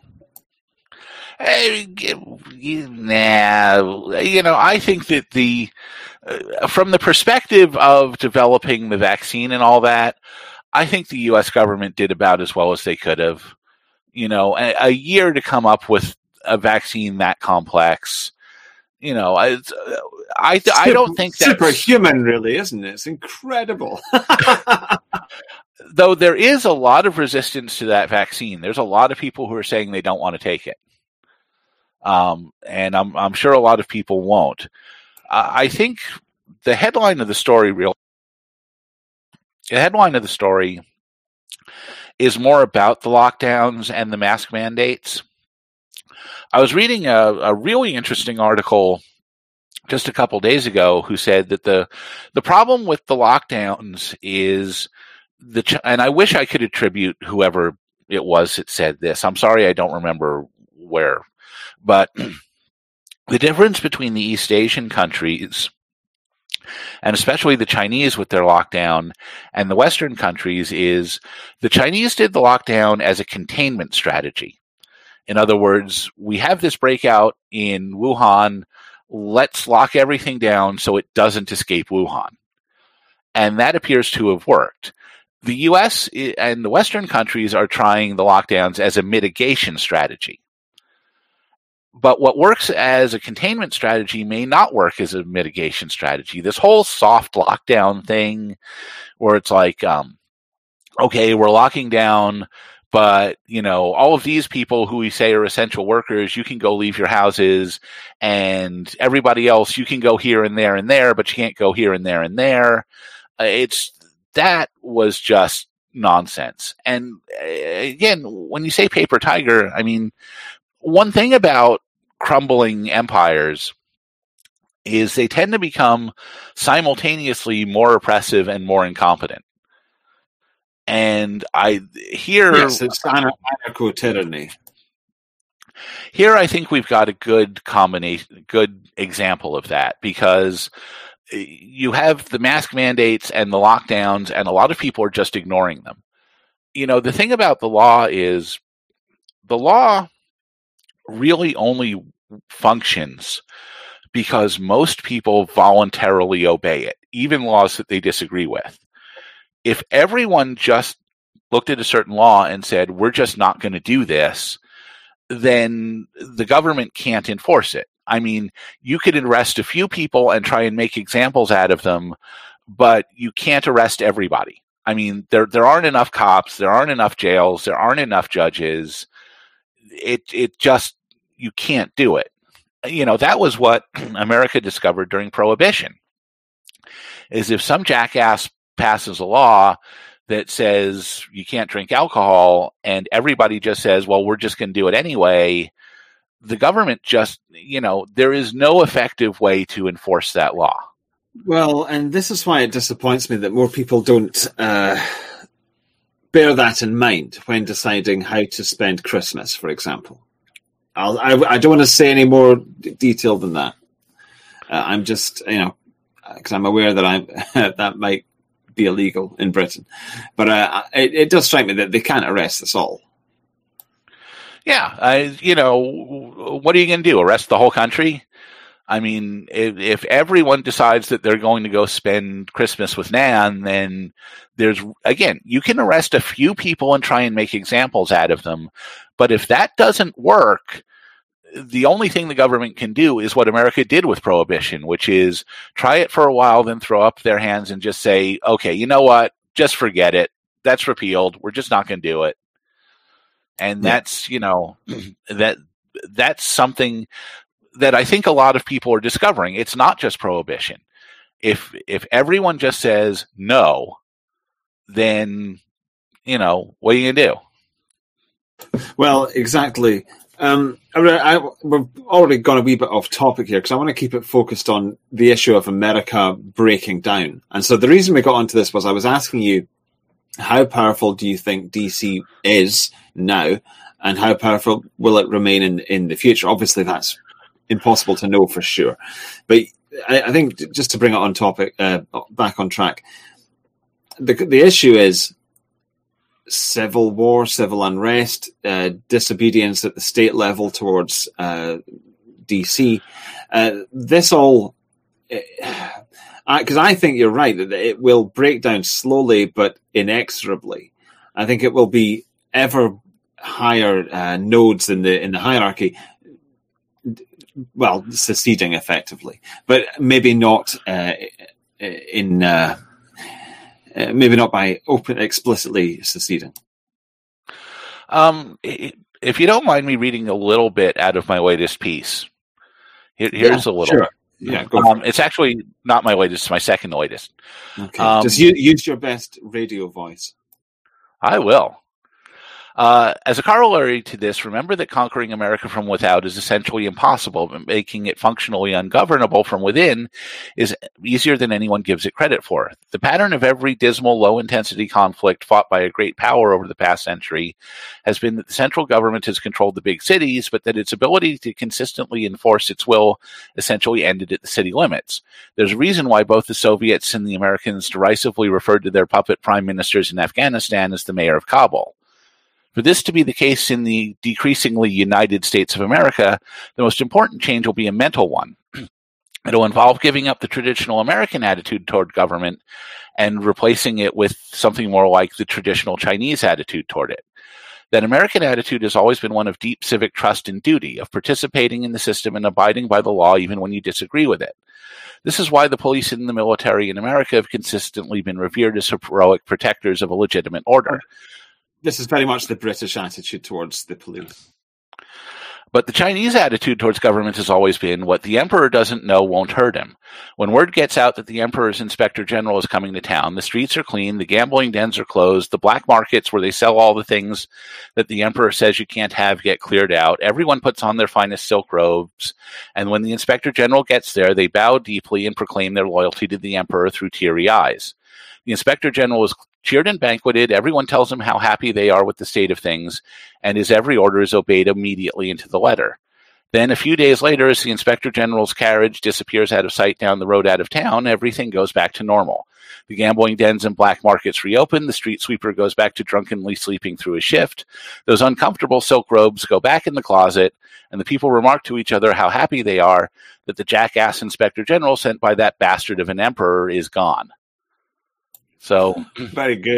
I think that from the perspective of developing the vaccine and all that, I think the U.S. government did about as well as they could have. A year to come up with a vaccine that complex, I don't think that's superhuman, really, isn't it? It's incredible. Though there is a lot of resistance to that vaccine. There's a lot of people who are saying they don't want to take it. And I'm sure a lot of people won't. I think the headline of the story is more about the lockdowns and the mask mandates. I was reading a really interesting article just a couple days ago who said that the problem with the lockdowns is and I wish I could attribute whoever it was that said this. I'm sorry I don't remember where. But the difference between the East Asian countries, and especially the Chinese with their lockdown, and the Western countries is the Chinese did the lockdown as a containment strategy. In other words, we have this breakout in Wuhan. Let's lock everything down so it doesn't escape Wuhan. And that appears to have worked. The U.S. and the Western countries are trying the lockdowns as a mitigation strategy. But what works as a containment strategy may not work as a mitigation strategy. This whole soft lockdown thing where it's like, okay, we're locking down, but, all of these people who we say are essential workers, you can go leave your houses, and everybody else, you can go here and there, but you can't go here and there. That was just nonsense. And again, when you say paper tiger, I mean, one thing about crumbling empires is they tend to become simultaneously more oppressive and more incompetent. And yes, it's anarcho-tyranny. Here, I think we've got a good example of that, because you have the mask mandates and the lockdowns, and a lot of people are just ignoring them. The thing about the law is the law really only functions because most people voluntarily obey it, even laws that they disagree with. If everyone just looked at a certain law and said, we're just not going to do this, then the government can't enforce it. I mean, you could arrest a few people and try and make examples out of them, but you can't arrest everybody. I mean, there aren't enough cops, there aren't enough jails, there aren't enough judges. It just, you can't do it. That was what America discovered during Prohibition, is if some jackass passes a law that says you can't drink alcohol and everybody just says, well, we're just going to do it anyway, the government just, there is no effective way to enforce that law. Well, and this is why it disappoints me that more people don't bear that in mind when deciding how to spend Christmas, for example. I don't want to say any more detail than that. I'm just, because I'm aware that that might be illegal in Britain, but it does strike me that they can't arrest us all. Yeah, what are you going to do? Arrest the whole country? I mean, if everyone decides that they're going to go spend Christmas with Nan, then you can arrest a few people and try and make examples out of them. But if that doesn't work, the only thing the government can do is what America did with Prohibition, which is try it for a while, then throw up their hands and just say, okay, you know what? Just forget it. That's repealed. We're just not going to do it. And that's, that's something that I think a lot of people are discovering. It's not just Prohibition. If everyone just says no, then, what are you going to do? Well, exactly. We've already gone a wee bit off topic here because I want to keep it focused on the issue of America breaking down. And so the reason we got onto this was I was asking you, how powerful do you think DC is now, and how powerful will it remain in the future? Obviously, that's impossible to know for sure. But I think just to bring it on topic, back on track, the issue is civil war, civil unrest, disobedience at the state level towards DC. This all, because I think you're right that it will break down slowly but inexorably. I think it will be ever higher nodes in the hierarchy. Well, seceding effectively, but maybe not maybe not by explicitly seceding. If you don't mind me reading a little bit out of my latest piece, here's a little. Sure. Yeah, it's actually not my latest; it's my second latest. Okay, just use your best radio voice. I will. As a corollary to this, remember that conquering America from without is essentially impossible, but making it functionally ungovernable from within is easier than anyone gives it credit for. The pattern of every dismal, low-intensity conflict fought by a great power over the past century has been that the central government has controlled the big cities, but that its ability to consistently enforce its will essentially ended at the city limits. There's a reason why both the Soviets and the Americans derisively referred to their puppet prime ministers in Afghanistan as the mayor of Kabul. For this to be the case in the decreasingly United States of America, the most important change will be a mental one. It'll involve giving up the traditional American attitude toward government and replacing it with something more like the traditional Chinese attitude toward it. That American attitude has always been one of deep civic trust and duty, of participating in the system and abiding by the law even when you disagree with it. This is why the police and the military in America have consistently been revered as heroic protectors of a legitimate order. This is very much the British attitude towards the police. But the Chinese attitude towards government has always been, what the emperor doesn't know won't hurt him. When word gets out that the emperor's inspector general is coming to town, the streets are clean, the gambling dens are closed, the black markets where they sell all the things that the emperor says you can't have get cleared out, everyone puts on their finest silk robes, and when the inspector general gets there, they bow deeply and proclaim their loyalty to the emperor through teary eyes. The inspector general is cheered and banqueted, everyone tells him how happy they are with the state of things, and his every order is obeyed immediately into the letter. Then, a few days later, as the inspector general's carriage disappears out of sight down the road out of town, everything goes back to normal. The gambling dens and black markets reopen, the street sweeper goes back to drunkenly sleeping through his shift, those uncomfortable silk robes go back in the closet, and the people remark to each other how happy they are that the jackass inspector general sent by that bastard of an emperor is gone. So very good.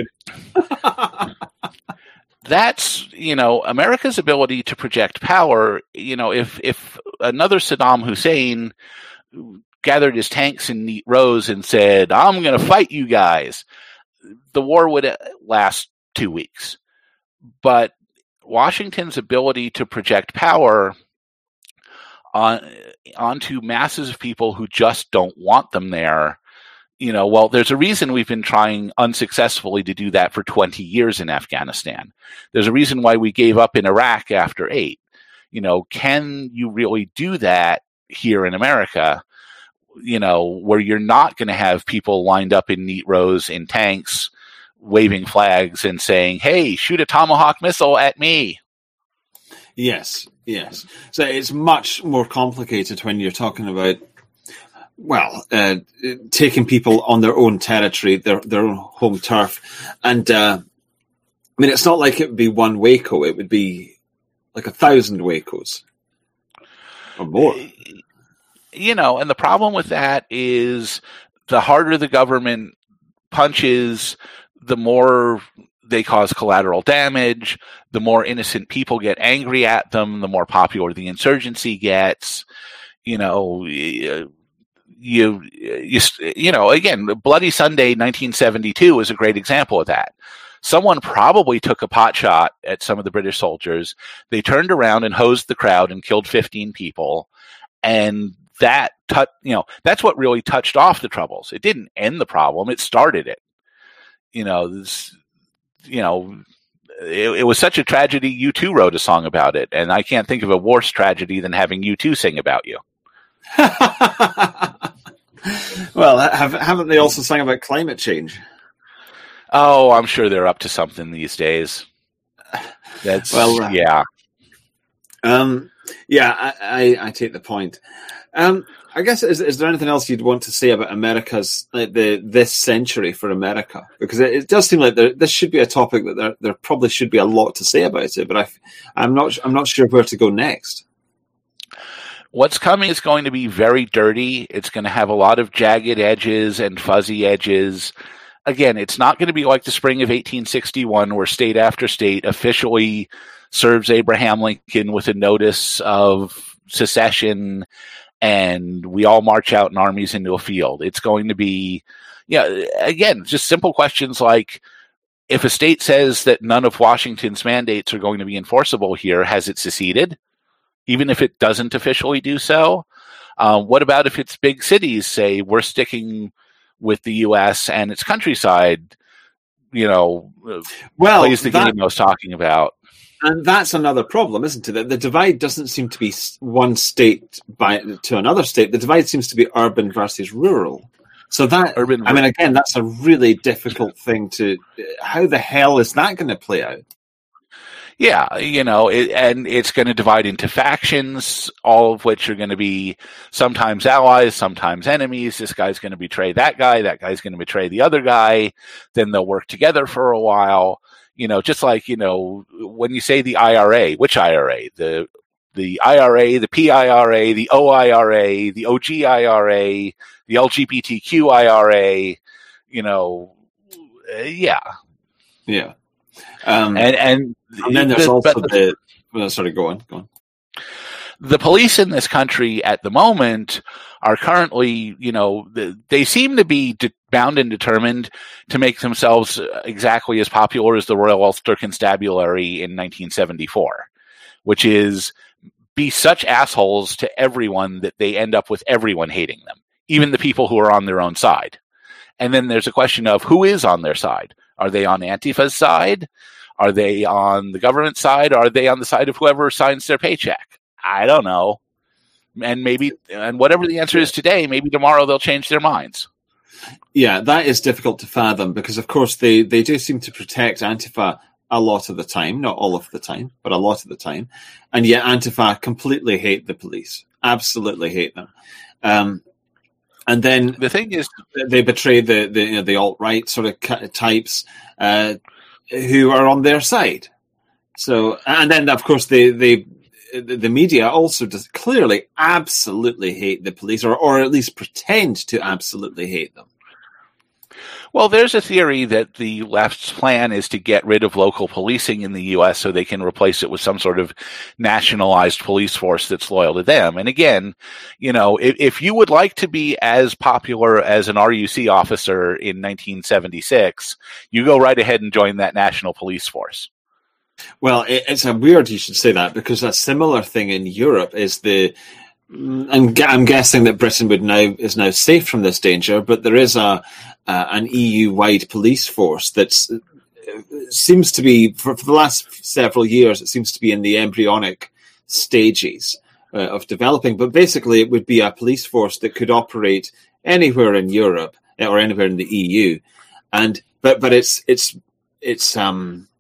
That's, America's ability to project power. If another Saddam Hussein gathered his tanks in neat rows and said, I'm going to fight you guys, the war would last 2 weeks. But Washington's ability to project power onto masses of people who just don't want them there, there's a reason we've been trying unsuccessfully to do that for 20 years in Afghanistan. There's a reason why we gave up in Iraq after 8. Can you really do that here in America, where you're not going to have people lined up in neat rows in tanks, waving flags and saying, hey, shoot a Tomahawk missile at me? Yes. So it's much more complicated when you're talking about, taking people on their own territory, their own home turf. And, it's not like it would be one Waco. It would be like 1,000 Wacos or more. And the problem with that is the harder the government punches, the more they cause collateral damage, the more innocent people get angry at them, the more popular the insurgency gets. Again, Bloody Sunday 1972 is a great example of that. Someone probably took a pot shot at some of the British soldiers. They turned around and hosed the crowd and killed 15 people. And that's what really touched off the Troubles. It didn't end the problem. It started it. It was such a tragedy. U2 wrote a song about it. And I can't think of a worse tragedy than having U2 sing about you. Well, haven't they also sung about climate change? Oh, I'm sure they're up to something these days. Yeah. I take the point. I guess is there anything else you'd want to say about America's this century for America? Because it does seem like this should be a topic that there probably should be a lot to say about it, but I'm not sure where to go next. What's coming is going to be very dirty. It's going to have a lot of jagged edges and fuzzy edges. Again, it's not going to be like the spring of 1861 where state after state officially serves Abraham Lincoln with a notice of secession and we all march out in armies into a field. It's going to be, again, just simple questions like, if a state says that none of Washington's mandates are going to be enforceable here, has it seceded? Even if it doesn't officially do so? What about if its big cities say we're sticking with the U.S. and its countryside, plays the game I was talking about? And that's another problem, isn't it? The divide doesn't seem to be one state to another state. The divide seems to be urban versus rural. So again, that's a really difficult thing how the hell is that going to play out? Yeah, and it's going to divide into factions, all of which are going to be sometimes allies, sometimes enemies. This guy's going to betray that guy's going to betray the other guy. Then they'll work together for a while. Just like, when you say the IRA, which IRA? The IRA, the PIRA, the OIRA, the OGIRA, the LGBTQ IRA, yeah. Yeah. And then there's sorry, go on. The police in this country at the moment are currently, they seem to be bound and determined to make themselves exactly as popular as the Royal Ulster Constabulary in 1974, which is be such assholes to everyone that they end up with everyone hating them, even the people who are on their own side. And then there's a question of who is on their side. Are they on Antifa's side? Are they on the government side? Are they on the side of whoever signs their paycheck? I don't know. And whatever the answer is today, maybe tomorrow they'll change their minds. Yeah, that is difficult to fathom because, of course, they do seem to protect Antifa a lot of the time, not all of the time, but a lot of the time. And yet Antifa completely hate the police, absolutely hate them. And then the thing is, they betray the alt-right sort of types who are on their side. So, and then of course the media also does clearly absolutely hate the police, or at least pretend to absolutely hate them. Well, there's a theory that the left's plan is to get rid of local policing in the U.S. so they can replace it with some sort of nationalized police force that's loyal to them. And again, if you would like to be as popular as an RUC officer in 1976, you go right ahead and join that national police force. Well, it's a weird you should say that, because a similar thing in Europe is I'm guessing that Britain is now safe from this danger, but there is an EU-wide police force that seems to be, for the last several years, it seems to be in the embryonic stages of developing. But basically, it would be a police force that could operate anywhere in Europe or anywhere in the EU, but it's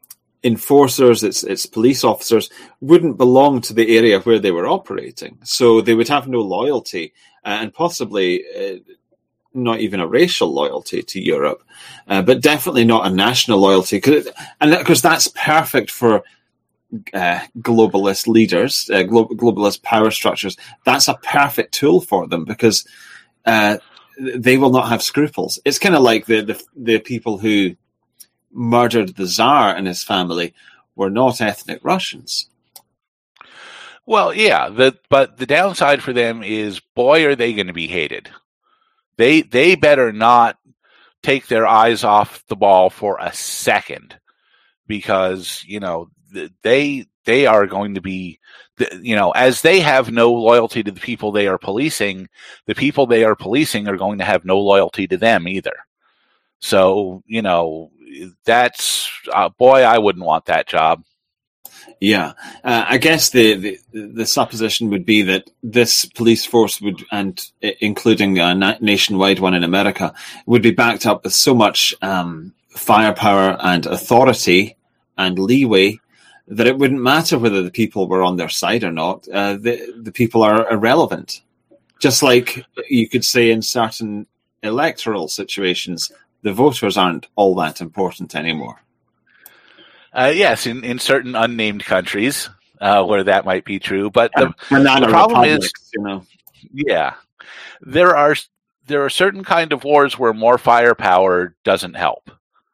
enforcers, its police officers, wouldn't belong to the area where they were operating. So they would have no loyalty, and possibly not even a racial loyalty to Europe, but definitely not a national loyalty. Because that's perfect for globalist leaders, globalist power structures. That's a perfect tool for them, because they will not have scruples. It's kind of like the people who murdered the Tsar and his family were not ethnic Russians. Well, yeah, but the downside for them is, boy, are they going to be hated. They better not take their eyes off the ball for a second, because, they are going to be, as they have no loyalty to the people they are policing, the people they are policing are going to have no loyalty to them either. So, that's, boy, I wouldn't want that job. Yeah, I guess the supposition would be that this police force would, and including a nationwide one in America, would be backed up with so much firepower and authority and leeway that it wouldn't matter whether the people were on their side or not. The people are irrelevant. Just like you could say in certain electoral situations, the voters aren't all that important anymore. Yes, in certain unnamed countries where that might be true, but the problem is, yeah, there are certain kind of wars where more firepower doesn't help.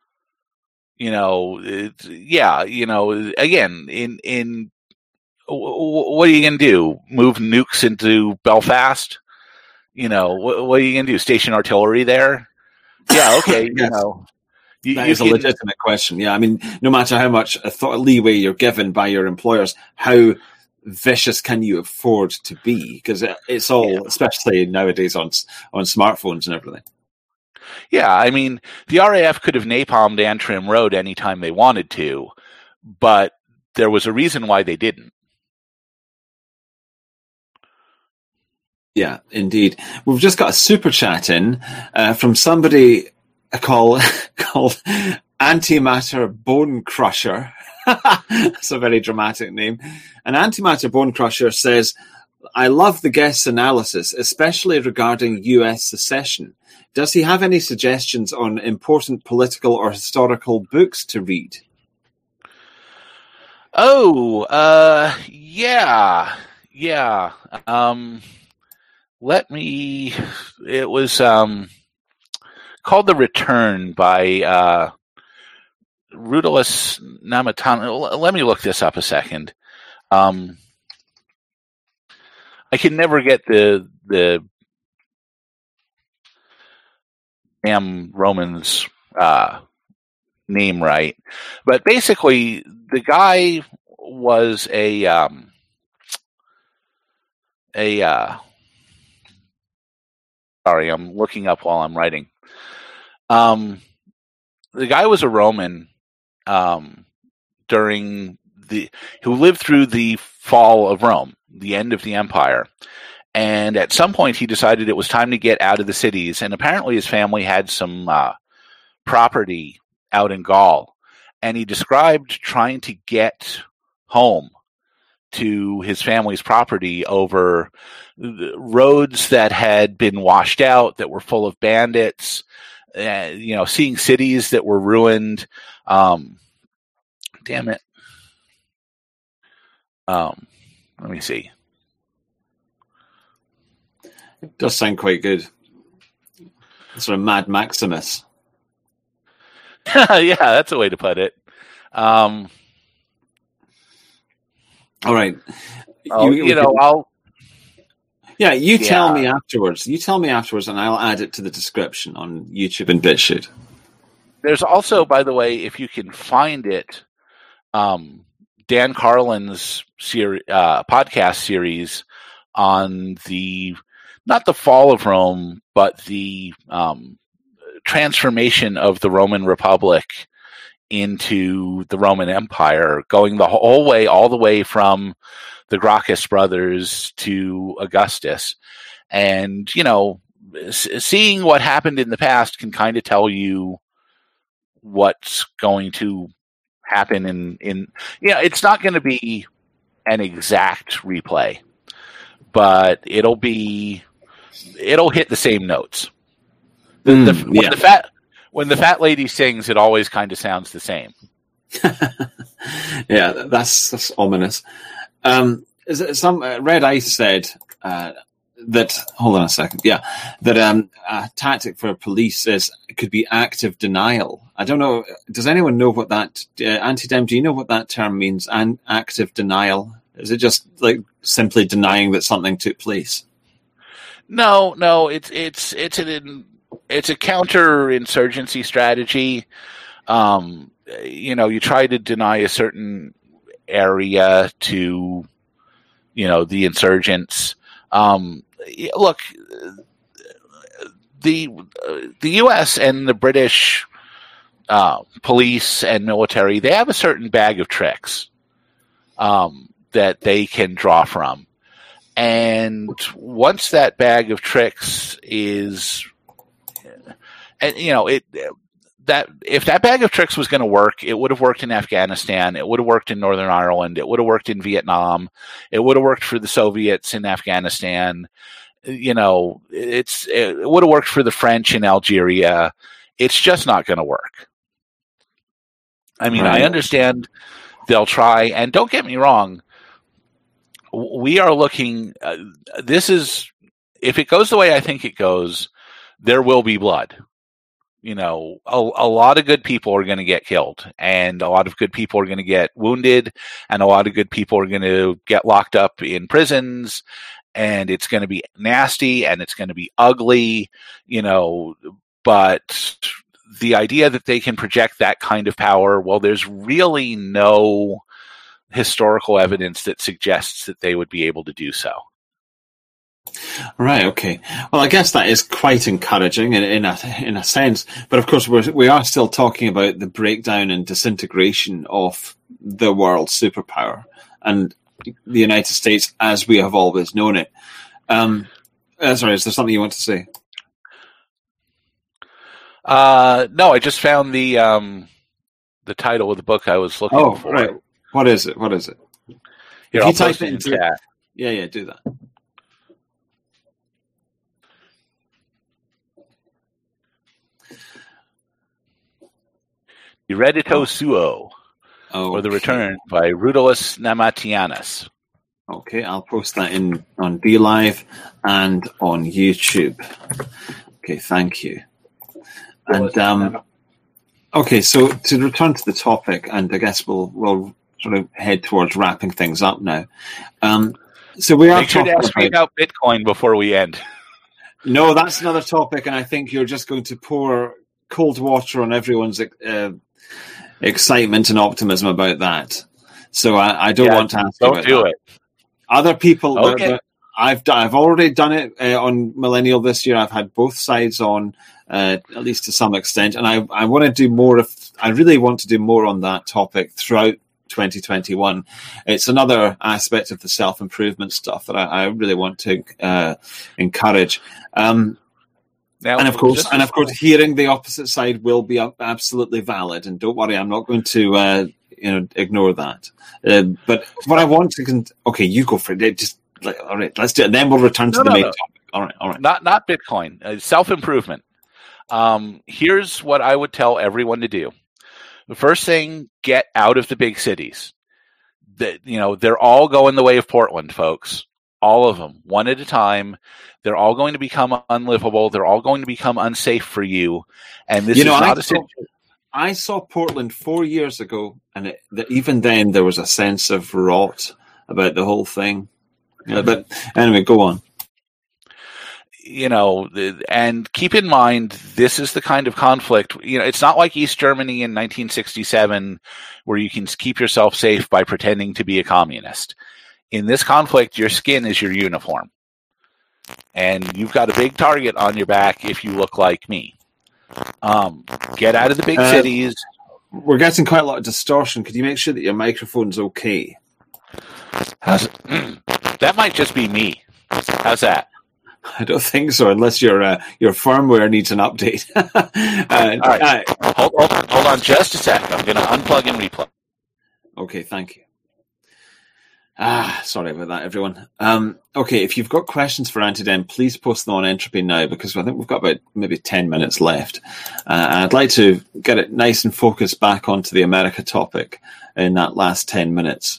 Again, in what are you gonna do? Move nukes into Belfast? What are you gonna do? Station artillery there? Yeah, okay, yes. That is a legitimate question. Yeah, I mean, no matter how much leeway you're given by your employers, how vicious can you afford to be? Because it's all, especially nowadays on smartphones and everything. Yeah, I mean, the RAF could have napalmed Antrim Road anytime they wanted to, but there was a reason why they didn't. Yeah, indeed. We've just got a super chat in from somebody called Antimatter Bone Crusher. That's a very dramatic name. An Antimatter Bone Crusher says, I love the guest's analysis, especially regarding US secession. Does he have any suggestions on important political or historical books to read? Oh, yeah. It was called The Return by Rudolus Namatano. Let me look this up a second. I can never get the damn Roman's name right, but basically the guy was a sorry, I'm looking up while I'm writing. The guy was a Roman who lived through the fall of Rome, the end of the empire. And at some point he decided it was time to get out of the cities. And apparently his family had some property out in Gaul. And he described trying to get home to his family's property over roads that had been washed out, that were full of bandits, seeing cities that were ruined. Damn it. Let me see. It does sound quite good. Sort of Mad Maximus. Yeah, that's a way to put it. All right. I'll... Yeah, you tell me afterwards. You tell me afterwards, and I'll add it to the description on YouTube and BitChute. There's also, by the way, if you can find it, Dan Carlin's podcast series on not the fall of Rome, but the transformation of the Roman Republic into the Roman Empire, going the whole way, all the way from the Gracchus brothers to Augustus. And, seeing what happened in the past can kind of tell you what's going to happen in it's not going to be an exact replay, but it'll hit the same notes. When the fat lady sings, it always kind of sounds the same. Yeah, that's ominous. Some Red Ice said that. Hold on a second. Yeah, that a tactic for police could be active denial. I don't know. Does anyone know what that Anti-Dem? Do you know what that term means? Active denial. Is it just like simply denying that something took place? No. It's a counterinsurgency strategy. You try to deny a certain area to, the insurgents. Look, the U.S. and the British police and military, they have a certain bag of tricks that they can draw from. And once that bag of tricks is, that if that bag of tricks was going to work, it would have worked in Afghanistan. It would have worked in Northern Ireland. It would have worked in Vietnam. It would have worked for the Soviets in Afghanistan. It would have worked for the French in Algeria. It's just not going to work. I mean, right. I understand they'll try, and don't get me wrong. We are looking. If it goes the way I think it goes, there will be blood. A lot of good people are going to get killed, and a lot of good people are going to get wounded, and a lot of good people are going to get locked up in prisons, and it's going to be nasty, and it's going to be ugly, but the idea that they can project that kind of power, well, there's really no historical evidence that suggests that they would be able to do so. Right. Okay. Well, I guess that is quite encouraging in a sense, but of course we are still talking about the breakdown and disintegration of the world superpower and the United States as we have always known it. Sorry, is there something you want to say? No, I just found the title of the book I was looking for. Right. What is it? Here, I'll type it into chat. Yeah, do that. Eredito Suo, or The Return by Rudolus Namatianis. Okay, I'll post that on DLive and on YouTube. Okay, thank you. And okay, so to return to the topic, and I guess we'll sort of head towards wrapping things up now. So we are Make sure to ask me about Bitcoin before we end. No, that's another topic, and I think you're just going to pour cold water on everyone's excitement and optimism about that. So I don't want to ask you about do that. It. Other people, okay. I've already done it on Millennial this year. I've had both sides on, at least to some extent, and I want to do more. I really want to do more on that topic throughout 2021. It's another aspect of the self-improvement stuff that I really want to encourage. Now, and of course, hearing the opposite side will be absolutely valid. And don't worry, I'm not going to ignore that. But what I want to you go for it. Just all right, let's do it. And then we'll return to the main topic. All right. Not Bitcoin. Self-improvement. Here's what I would tell everyone to do. The first thing, get out of the big cities. They're all going the way of Portland, folks. All of them, one at a time. They're all going to become unlivable. They're all going to become unsafe for you. And this is not a situation. I saw Portland 4 years ago, and even then there was a sense of rot about the whole thing. But anyway, go on. And keep in mind, this is the kind of conflict, it's not like East Germany in 1967 where you can keep yourself safe by pretending to be a communist. In this conflict, your skin is your uniform. And you've got a big target on your back if you look like me. Get out of the big cities. We're getting quite a lot of distortion. Could you make sure that your microphone's okay? That might just be me. How's that? I don't think so, unless your firmware needs an update. All right. Hold on just a sec. I'm going to unplug and replug. Okay, thank you. Sorry about that, everyone. Okay, if you've got questions for Antidem, please post them on Entropy now, because I think we've got about maybe 10 minutes left. And I'd like to get it nice and focused back onto the America topic in that last 10 minutes.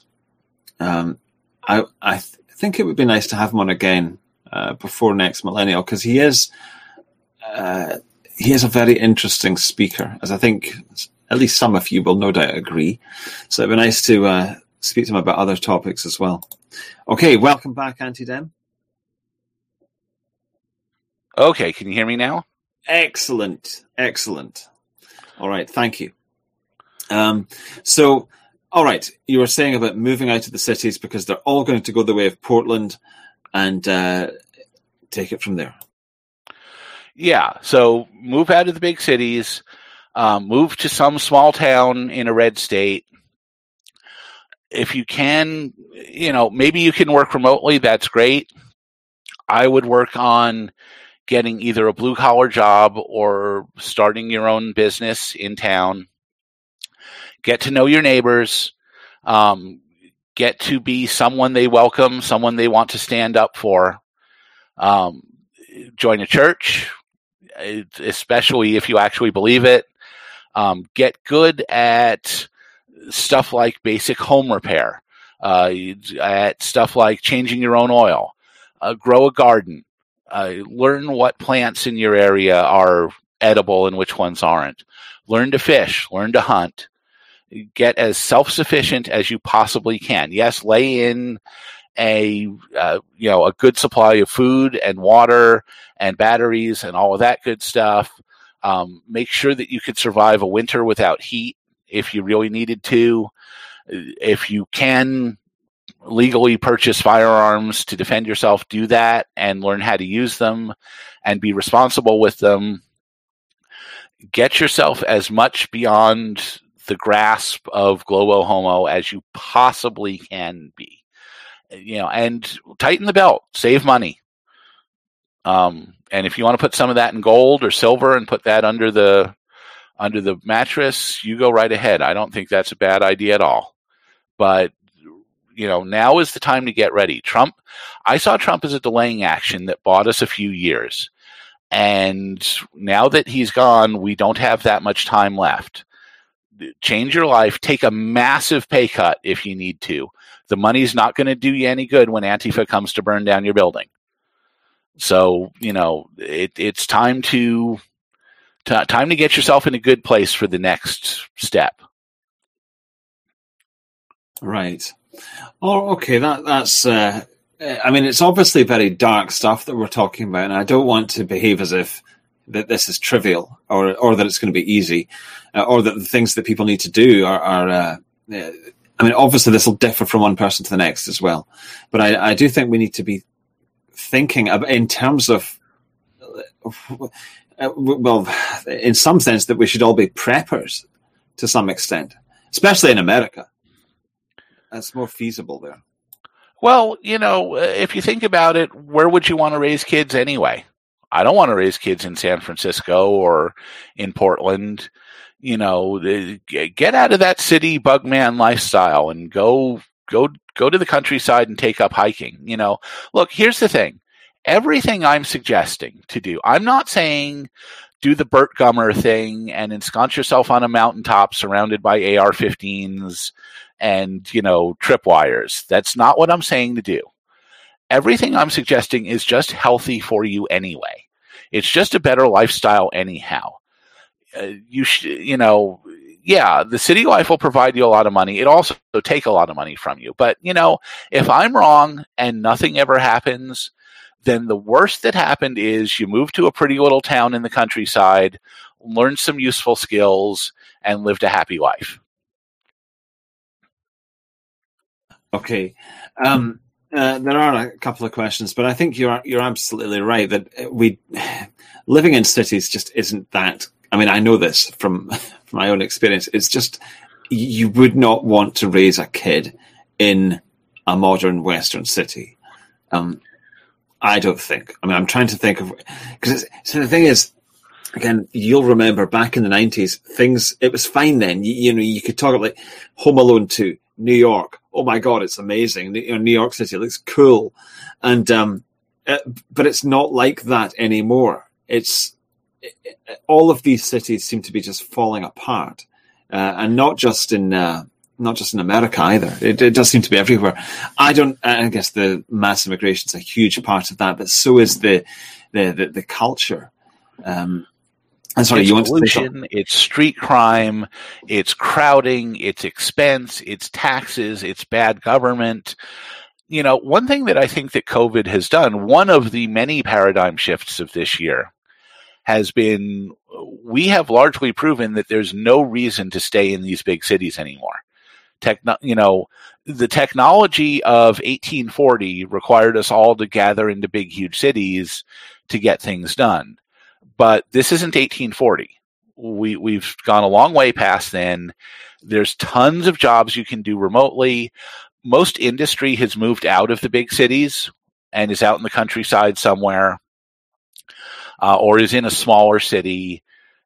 I think it would be nice to have him on again before next millennial, because he is a very interesting speaker, as I think at least some of you will no doubt agree. So it'd be nice to speak to him about other topics as well. Okay, welcome back, Antidem. Okay, can you hear me now? Excellent. All right, thank you. So, all right, you were saying about moving out of the cities because they're all going to go the way of Portland, and take it from there. Yeah, so move out of the big cities, move to some small town in a red state. If you can, maybe you can work remotely. That's great. I would work on getting either a blue-collar job or starting your own business in town. Get to know your neighbors. Get to be someone they welcome, someone they want to stand up for. Join a church, especially if you actually believe it. Get good at stuff like basic home repair, at stuff like changing your own oil, grow a garden, learn what plants in your area are edible and which ones aren't. Learn to fish, learn to hunt. Get as self-sufficient as you possibly can. Yes, lay in a good supply of food and water and batteries and all of that good stuff. Make sure that you could survive a winter without heat if you really needed to. If you can legally purchase firearms to defend yourself, do that and learn how to use them and be responsible with them. Get yourself as much beyond the grasp of globo homo as you possibly can be. And tighten the belt, save money. And if you want to put some of that in gold or silver and put that under the mattress, you go right ahead. I don't think that's a bad idea at all. But, now is the time to get ready. I saw Trump as a delaying action that bought us a few years. And now that he's gone, we don't have that much time left. Change your life. Take a massive pay cut if you need to. The money's not going to do you any good when Antifa comes to burn down your building. So, it's time to get yourself in a good place for the next step. Right. Oh, okay. That's. It's obviously very dark stuff that we're talking about, and I don't want to behave as if that this is trivial or that it's going to be easy, or that the things that people need to do are. Obviously, this will differ from one person to the next as well, but I do think we need to be thinking about, in terms of, in some sense, that we should all be preppers to some extent, especially in America. That's more feasible there. Well, if you think about it, where would you want to raise kids anyway? I don't want to raise kids in San Francisco or in Portland. Get out of that city bugman lifestyle and go to the countryside and take up hiking. Look, here's the thing. Everything I'm suggesting to do, I'm not saying do the Burt Gummer thing and ensconce yourself on a mountaintop surrounded by AR-15s and, tripwires. That's not what I'm saying to do. Everything I'm suggesting is just healthy for you anyway. It's just a better lifestyle anyhow. The city life will provide you a lot of money. It also take a lot of money from you. But, if I'm wrong and nothing ever happens, then the worst that happened is you moved to a pretty little town in the countryside, learned some useful skills, and lived a happy life. Okay. There are a couple of questions, but I think you're absolutely right that living in cities just isn't that. I know this from my own experience. It's just, you would not want to raise a kid in a modern Western city. I don't think. I'm trying to think of, because the thing is, again, you'll remember back in the 90s, it was fine then. You could talk about like Home Alone 2. New York, oh my God, it's amazing. New York City looks cool. And, but it's not like that anymore. All of these cities seem to be just falling apart. And not just in America either. It does seem to be everywhere. I guess the mass immigration is a huge part of that, but so is the culture. I'm sorry, it's you want pollution, to say it's street crime, it's crowding, it's expense, it's taxes, it's bad government. One thing that I think that COVID has done, one of the many paradigm shifts of this year, has been we have largely proven that there's no reason to stay in these big cities anymore. The technology of 1840 required us all to gather into big, huge cities to get things done. But this isn't 1840. We've gone a long way past then. There's tons of jobs you can do remotely. Most industry has moved out of the big cities and is out in the countryside somewhere, or is in a smaller city.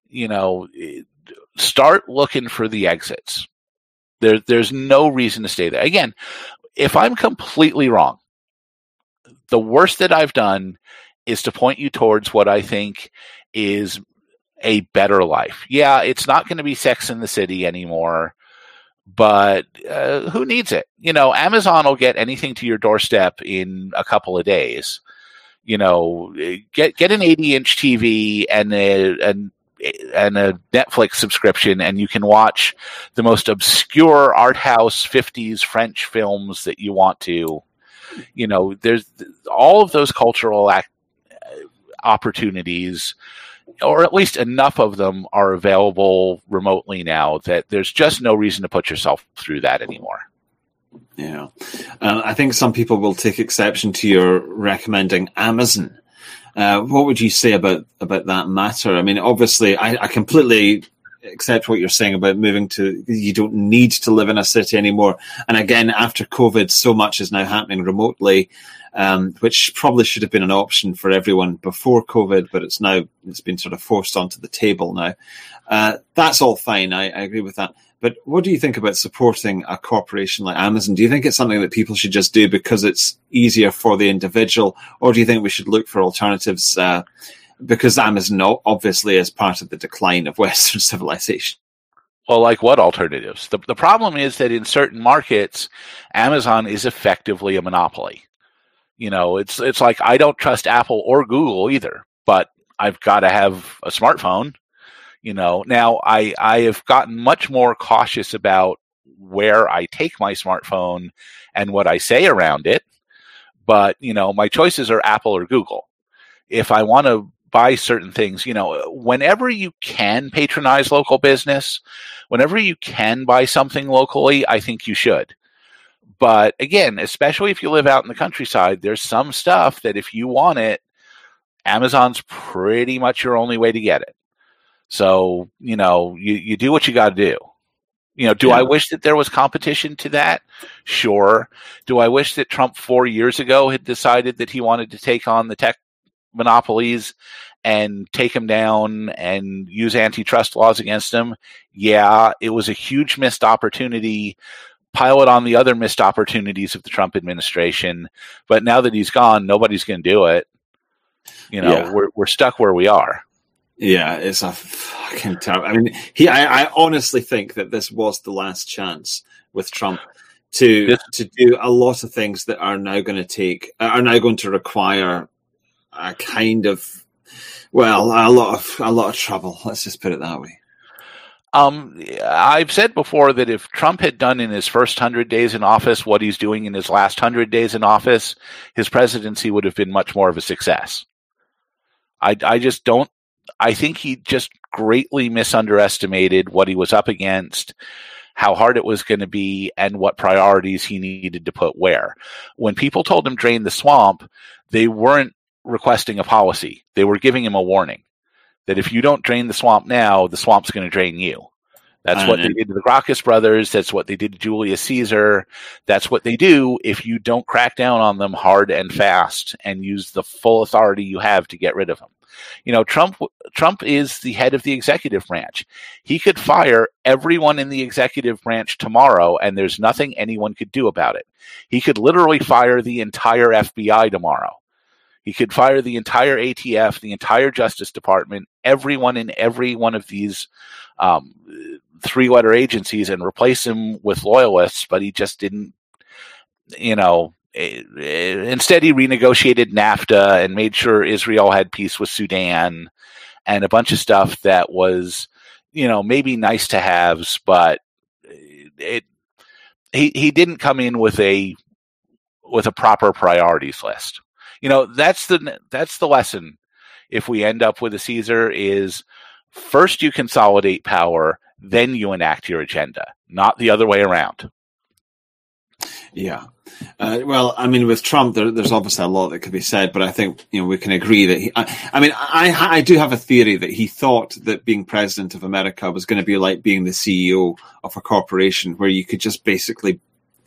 Start looking for the exits. There's no reason to stay there. Again, if I'm completely wrong, the worst that I've done is to point you towards what I think is a better life. Yeah, it's not going to be Sex in the City anymore, but who needs it? Amazon will get anything to your doorstep in a couple of days. Get an 80-inch TV and a Netflix subscription, and you can watch the most obscure art house 50s French films that you want to. There's all of those cultural opportunities, or at least enough of them are available remotely now that there's just no reason to put yourself through that anymore. Yeah. I think some people will take exception to your recommending Amazon. What would you say about that matter? I mean, obviously, I completely accept what you're saying about you don't need to live in a city anymore. And again, after COVID, so much is now happening remotely, which probably should have been an option for everyone before COVID, but it's been sort of forced onto the table now. That's all fine. I agree with that. But what do you think about supporting a corporation like Amazon? Do you think it's something that people should just do because it's easier for the individual, or do you think we should look for alternatives? Because Amazon obviously is part of the decline of Western civilization. Well, like what alternatives? The problem is that in certain markets, Amazon is effectively a monopoly. It's like I don't trust Apple or Google either, but I've got to have a smartphone. Now I have gotten much more cautious about where I take my smartphone and what I say around it. But, my choices are Apple or Google. If I want to buy certain things, whenever you can patronize local business, whenever you can buy something locally, I think you should. But again, especially if you live out in the countryside, there's some stuff that if you want it, Amazon's pretty much your only way to get it. So, you do what you got to do. Do I wish that there was competition to that? Sure. Do I wish that Trump 4 years ago had decided that he wanted to take on the tech monopolies and take them down and use antitrust laws against them? Yeah, it was a huge missed opportunity. Pile it on the other missed opportunities of the Trump administration. But now that he's gone, nobody's going to do it. We're stuck where we are. Yeah, it's a fucking terrible. I mean, I honestly think that this was the last chance with Trump to do a lot of things that are now going to require a kind of, well, a lot of trouble. Let's just put it that way. I've said before that if Trump had done in his first 100 days in office what he's doing in his last 100 days in office, his presidency would have been much more of a success. I think he just greatly misunderestimated what he was up against, how hard it was going to be, and what priorities he needed to put where. When people told him drain the swamp, they weren't requesting a policy. They were giving him a warning that if you don't drain the swamp now, the swamp's going to drain you. That's what they did to the Gracchus brothers. That's what they did to Julius Caesar. That's what they do if you don't crack down on them hard and fast and use the full authority you have to get rid of them. You know, Trump is the head of the executive branch. He could fire everyone in the executive branch tomorrow, and there's nothing anyone could do about it. He could literally fire the entire FBI tomorrow. He could fire the entire ATF, the entire Justice Department, everyone in every one of these three-letter agencies, and replace them with loyalists, but he just didn't, you know. Instead, he renegotiated NAFTA and made sure Israel had peace with Sudan and a bunch of stuff that was, you know, maybe nice to haves, but he didn't come in with a proper priorities list. You know, that's the lesson. If we end up with a Caesar, is first you consolidate power, then you enact your agenda, not the other way around. Yeah. Well, I mean, with Trump, there's obviously a lot that could be said, but I think, you know, we can agree that I do have a theory that he thought that being president of America was going to be like being the CEO of a corporation, where you could just basically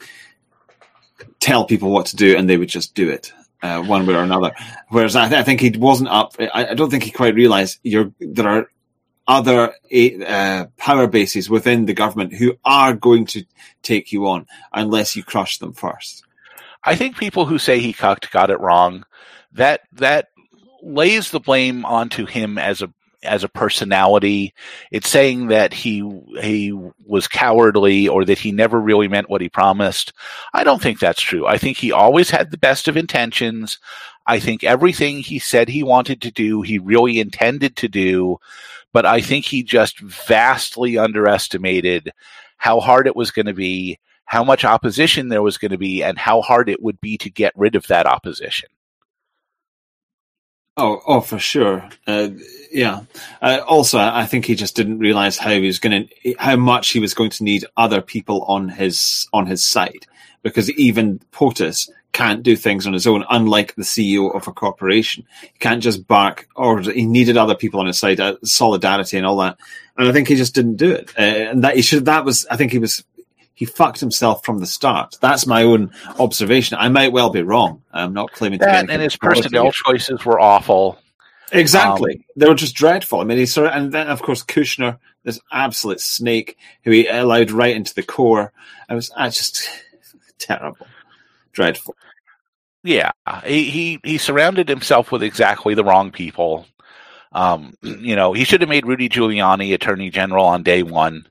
tell people what to do and they would just do it, one way or another. Whereas I think he wasn't up. I don't think he quite realized there are other power bases within the government who are going to take you on unless you crush them first. I think people who say he cucked got it wrong. That lays the blame onto him as a personality. It's saying that he was cowardly or that he never really meant what he promised. I don't think that's true. I think he always had the best of intentions. I think everything he said he wanted to do, he really intended to do. But I think he just vastly underestimated how hard it was going to be, how much opposition there was going to be, and how hard it would be to get rid of that opposition. Oh, for sure. Yeah. Also, I think he just didn't realize how much he was going to need other people on his side, because even POTUS can't do things on his own, unlike the CEO of a corporation. He can't just bark orders. He needed other people on his side, solidarity and all that. And I think he just didn't do it. And that I think he fucked himself from the start. That's my own observation. I might well be wrong. I'm not claiming to be anything. And his personnel choices were awful. Exactly. They were just dreadful. I mean, and then of course Kushner, this absolute snake who he allowed right into the core. I just terrible. Dreadful. Yeah, he surrounded himself with exactly the wrong people. You know, he should have made Rudy Giuliani Attorney General on day one.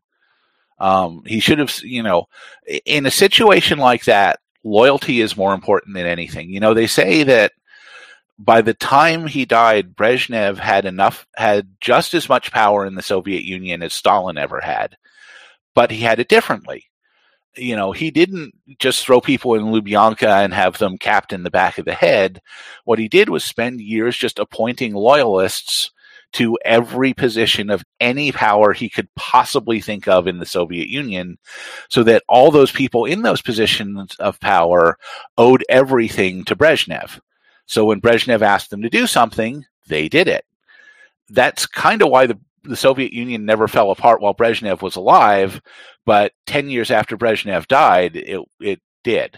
He should have, you know, in a situation like that, loyalty is more important than anything. You know, they say that by the time he died, Brezhnev had just as much power in the Soviet Union as Stalin ever had, but he had it differently. You know, he didn't just throw people in Lubyanka and have them capped in the back of the head. What he did was spend years just appointing loyalists to every position of any power he could possibly think of in the Soviet Union, so that all those people in those positions of power owed everything to Brezhnev. So when Brezhnev asked them to do something, they did it. That's kind of why the Soviet Union never fell apart while Brezhnev was alive, but 10 years after Brezhnev died, it did.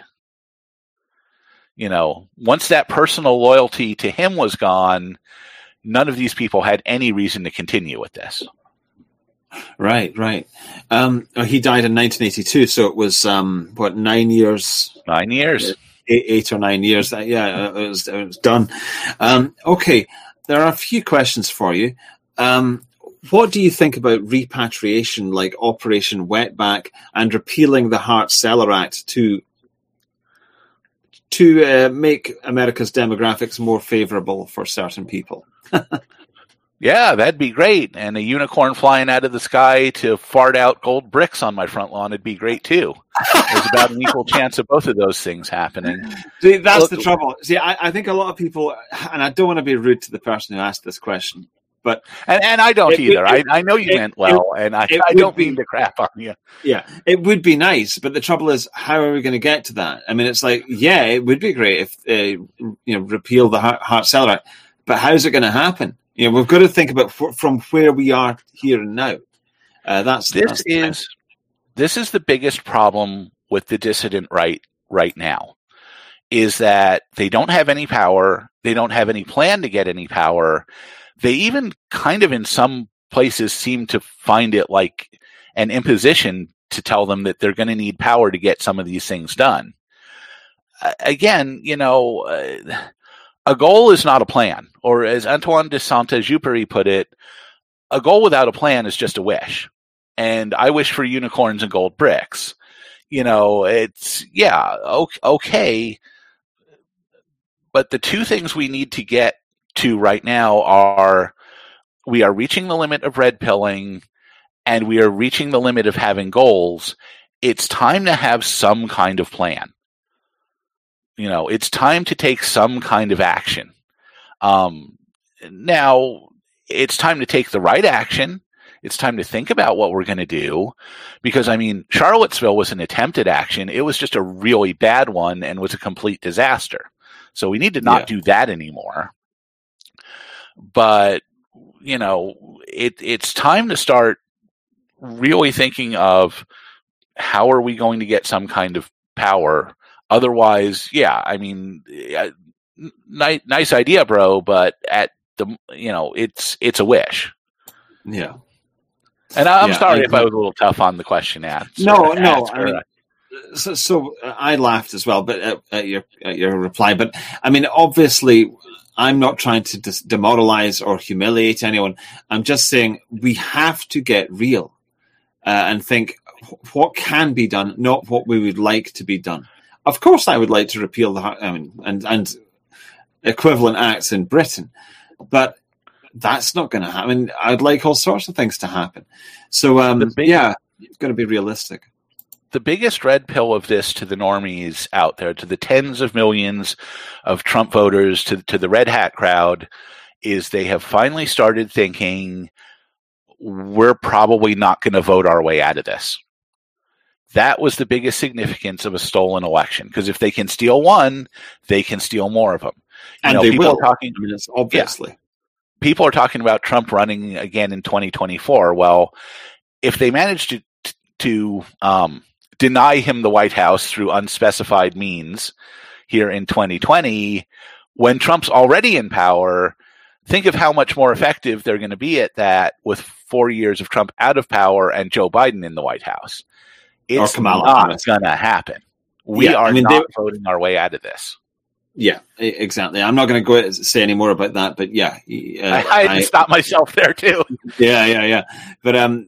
You know, once that personal loyalty to him was gone, none of these people had any reason to continue with this. Right. He died in 1982, so it was 9 years? 9 years. 8 or 9 years. It was done. Okay, there are a few questions for you. What do you think about repatriation, like Operation Wetback, and repealing the Hart-Celler Act to make America's demographics more favorable for certain people? Yeah, that'd be great. And a unicorn flying out of the sky to fart out gold bricks on my front lawn would be great too. There's about an equal chance of both of those things happening. See, that's the trouble. See, I think a lot of people, and I don't want to be rude to the person who asked this question, but and I don't either. I know you meant well, and I don't mean to crap on you. Yeah, it would be nice, but the trouble is, how are we going to get to that? I mean, it's like, yeah, it would be great if repeal the Hart-Celler Act, but how's it going to happen? You know, we've got to think about from where we are here and now. This is the biggest problem with the dissident right now, is that they don't have any power. They don't have any plan to get any power. They even kind of in some places seem to find it like an imposition to tell them that they're going to need power to get some of these things done. Again, a goal is not a plan. Or as Antoine de Saint-Exupéry put it, a goal without a plan is just a wish. And I wish for unicorns and gold bricks. It's, okay. But the two things we need to get to right now are we are reaching the limit of red pilling and we are reaching the limit of having goals. It's time to have some kind of plan. It's time to take some kind of action. Now, it's time to take the right action. It's time to think about what we're going to do because, Charlottesville was an attempted action. It was just a really bad one and was a complete disaster. So we need to not do that anymore. But, it's time to start really thinking of how are we going to get some kind of power. Otherwise, nice idea, bro, but at the, it's a wish. Yeah. And I'm sorry if I was a little tough on the question asked. No. So I laughed as well, but at your reply. But obviously, I'm not trying to demoralize or humiliate anyone. I'm just saying we have to get real and think what can be done, not what we would like to be done. Of course, I would like to repeal and equivalent acts in Britain, but that's not going to happen. I'd like all sorts of things to happen. So, you've got to be realistic. The biggest red pill of this to the normies out there, to the tens of millions of Trump voters, to the red hat crowd, is they have finally started thinking we're probably not going to vote our way out of this. That was the biggest significance of a stolen election, because if they can steal one, they can steal more of them. And they will. Obviously. People are talking about Trump running again in 2024. Well, if they manage to deny him the White House through unspecified means here in 2020, when Trump's already in power, think of how much more effective they're going to be at that with 4 years of Trump out of power and Joe Biden in the White House. It's not going to happen. We are not voting our way out of this. Yeah, exactly. I'm not going to go say any more about that, but I had to stop myself there too. Yeah. But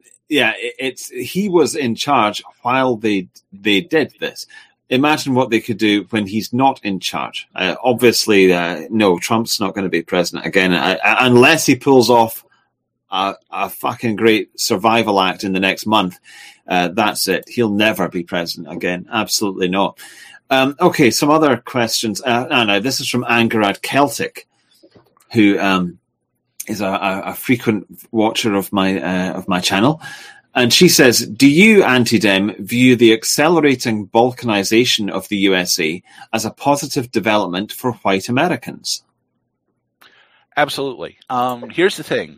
he was in charge while they did this. Imagine what they could do when he's not in charge. Obviously, no, Trump's not going to be president again unless he pulls off a fucking great survival act in the next month. That's it. He'll never be president again. Absolutely not. Okay, some other questions. No, this is from Angarad Celtic, who is a frequent watcher of my channel. And she says, do you, Anti-Dem, view the accelerating balkanization of the USA as a positive development for white Americans? Absolutely. Here's the thing.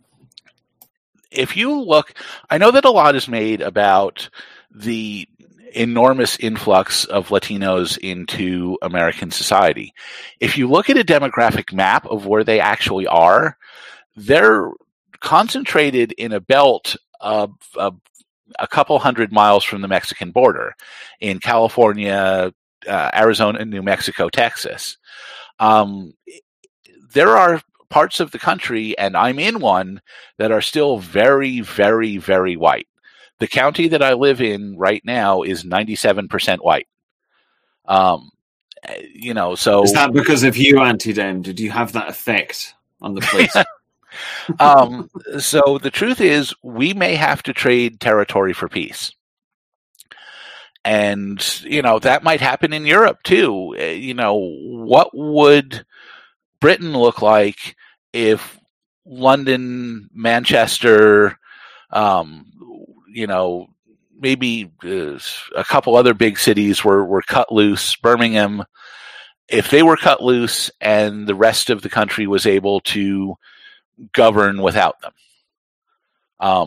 If you look, I know that a lot is made about the enormous influx of Latinos into American society. If you look at a demographic map of where they actually are, they're concentrated in a belt of a couple 100 miles from the Mexican border in California, Arizona, New Mexico, Texas. There are parts of the country, and I'm in one, that are still very, very, very white. The county that I live in right now is 97% white. So is that because of you, Anti-Dem? Did you have that effect on the place? So the truth is, we may have to trade territory for peace. And, that might happen in Europe too. What would Britain look like if London, Manchester, maybe a couple other big cities were cut loose, Birmingham, if they were cut loose and the rest of the country was able to govern without them?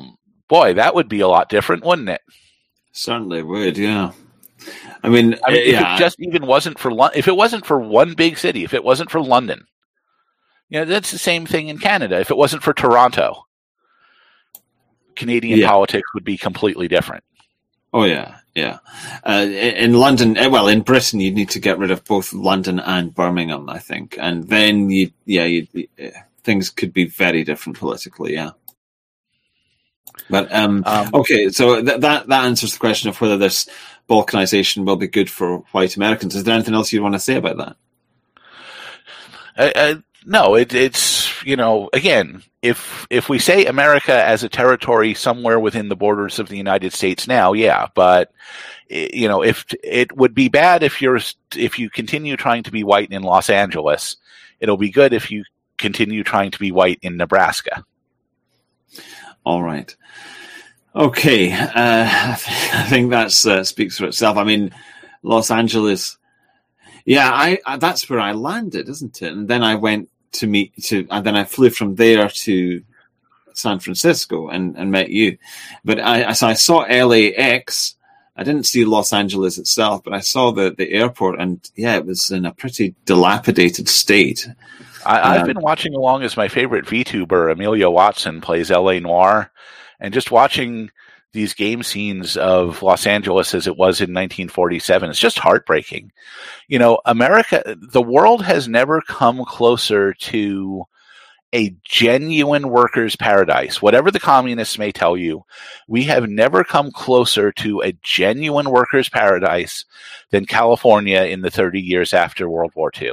boy, that would be a lot different, wouldn't it? Certainly would, yeah. I mean, if it just even wasn't for if it wasn't for one big city, if it wasn't for London, that's the same thing in Canada. If it wasn't for Toronto, Canadian politics would be completely different. Oh yeah, yeah. In London, in Britain, you'd need to get rid of both London and Birmingham, I think, and then things could be very different politically. Yeah. But okay, so that answers the question of whether this balkanization will be good for white Americans. Is there anything else you want to say about that? No, it's again, if we say America as a territory somewhere within the borders of the United States now, yeah, but if it would be bad if you continue trying to be white in Los Angeles, it'll be good if you continue trying to be white in Nebraska. All right. Okay. I think that speaks for itself. I mean, Los Angeles. Yeah, I that's where I landed, isn't it? And then I went and then I flew from there to San Francisco and met you. But I saw LAX. I didn't see Los Angeles itself, but I saw the airport, and yeah, it was in a pretty dilapidated state. I've been watching along as my favorite VTuber, Amelia Watson, plays L.A. Noire, and just watching these game scenes of Los Angeles as it was in 1947. It's just heartbreaking. America, the world has never come closer to a genuine workers' paradise. Whatever the communists may tell you, we have never come closer to a genuine workers' paradise than California in the 30 years after World War II.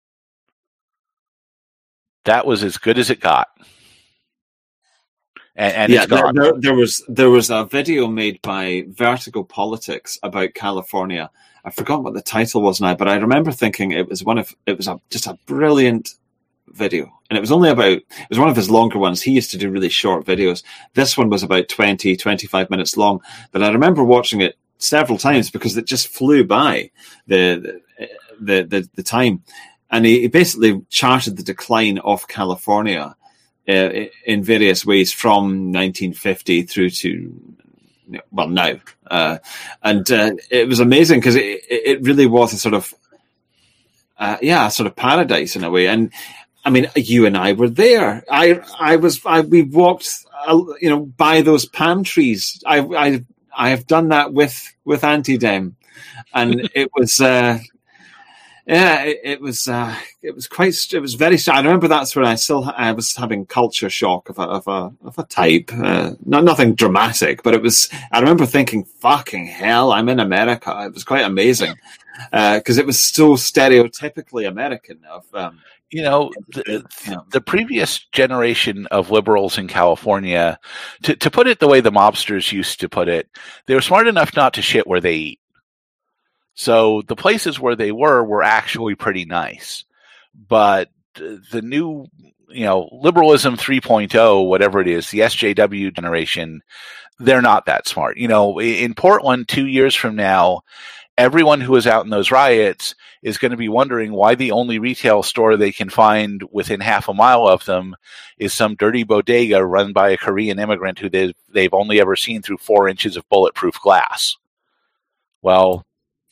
That was as good as it got. And yeah, it's gone. There was a video made by Vertigo Politics about California. I forgot what the title was now, but I remember thinking it was just a brilliant video. And it was one of his longer ones. He used to do really short videos. This one was about 20, 25 minutes long, but I remember watching it several times because it just flew by the time. And he basically charted the decline of California in various ways from 1950 through to now. And it was amazing because it really was a sort of paradise in a way. And I mean, you and I were there. We walked, by those palm trees. I have done that with Anti-Dem, and it was. It was very. I remember that's where I was having culture shock of a type. Nothing dramatic, but it was. I remember thinking, "Fucking hell, I'm in America." It was quite amazing because it was so stereotypically American. The previous generation of liberals in California, to put it the way the mobsters used to put it, they were smart enough not to shit where they eat. So the places where they were actually pretty nice. But the new, liberalism 3.0, whatever it is, the SJW generation, they're not that smart. In Portland, 2 years from now, everyone who was out in those riots is going to be wondering why the only retail store they can find within half a mile of them is some dirty bodega run by a Korean immigrant who they've only ever seen through 4 inches of bulletproof glass. Well,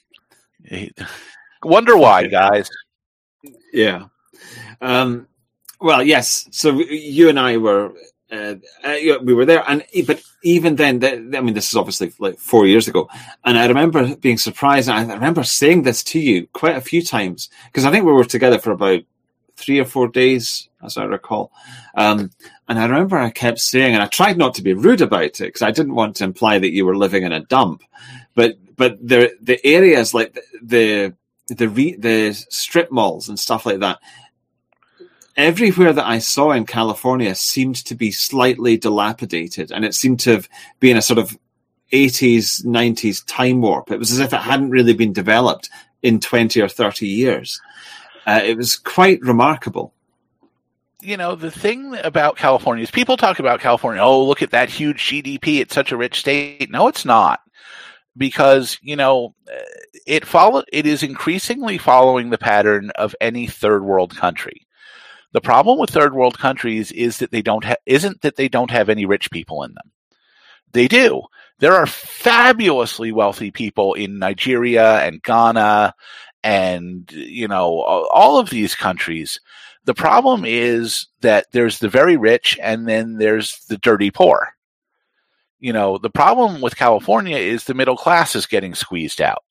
wonder why, guys. Yeah. Well, yes. So you and I were, we were there, but even then, this is obviously like 4 years ago, and I remember being surprised. And I remember saying this to you quite a few times because I think we were together for about 3 or 4 days, as I recall. And I remember I kept saying, and I tried not to be rude about it because I didn't want to imply that you were living in a dump, but the areas like the strip malls and stuff like that, everywhere that I saw in California seemed to be slightly dilapidated, and it seemed to have been a sort of 80s, 90s time warp. It was as if it hadn't really been developed in 20 or 30 years. It was quite remarkable. The thing about California is people talk about California, oh, look at that huge GDP, it's such a rich state. No, it's not. Because, it is increasingly following the pattern of any third world country. The problem with third world countries is that they don't have any rich people in them. They do. There are fabulously wealthy people in Nigeria and Ghana and, all of these countries. The problem is that there's the very rich and then there's the dirty poor. The problem with California is the middle class is getting squeezed out.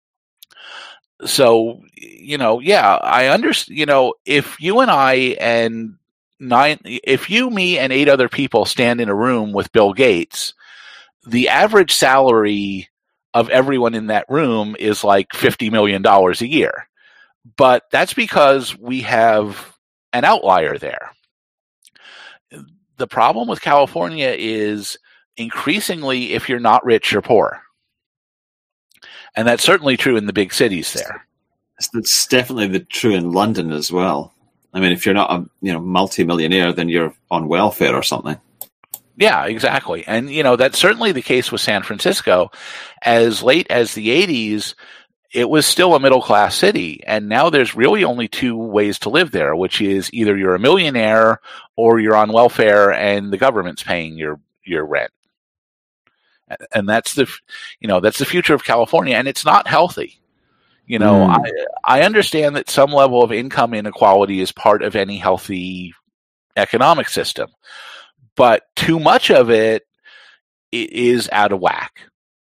So, I understand, if you and I and if you, me, and 8 other people stand in a room with Bill Gates, the average salary of everyone in that room is like $50 million a year. But that's because we have an outlier there. The problem with California is increasingly, if you're not rich, you're poor. And that's certainly true in the big cities there. It's definitely true in London as well. I mean, if you're not a multi-millionaire, then you're on welfare or something. Yeah, exactly. And, that's certainly the case with San Francisco. As late as the 80s, it was still a middle-class city. And now there's really only 2 ways to live there, which is either you're a millionaire or you're on welfare and the government's paying your rent. And that's the future of California. And it's not healthy. I understand that some level of income inequality is part of any healthy economic system. But too much of it is out of whack.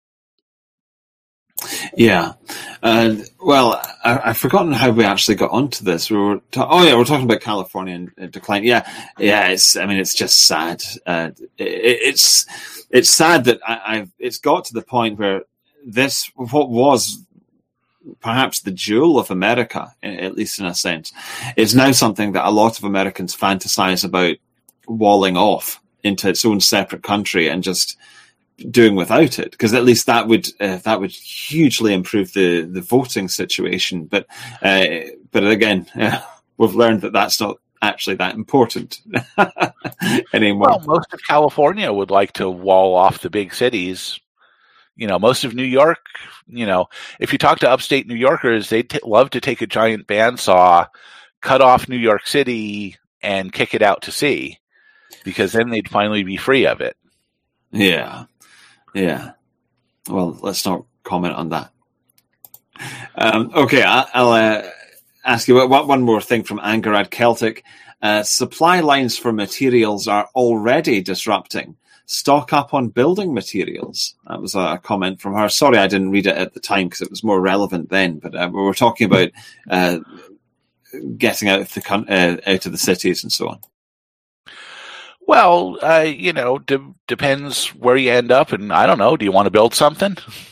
Yeah. Well, I've forgotten how we actually got onto this. We're talking about California and decline. Yeah. It's just sad. It's sad that it's got to the point where what was perhaps the jewel of America, at least in a sense, is now something that a lot of Americans fantasize about walling off into its own separate country and just doing without it, because at least that would hugely improve the voting situation. But again, we've learned that that's not actually that important anymore. Well, most of California would like to wall off the big cities. Most of New York, if you talk to upstate New Yorkers, they'd love to take a giant bandsaw, cut off New York City, and kick it out to sea, because then they'd finally be free of it. Yeah. Well, let's not comment on that. Okay, I'll ask you one more thing from Angarad Celtic. Supply lines for materials are already disrupting. Stock up on building materials. That was a comment from her. Sorry, I didn't read it at the time because it was more relevant then. But we were talking about getting out of the cities and so on. Well, depends where you end up, and I don't know. Do you want to build something?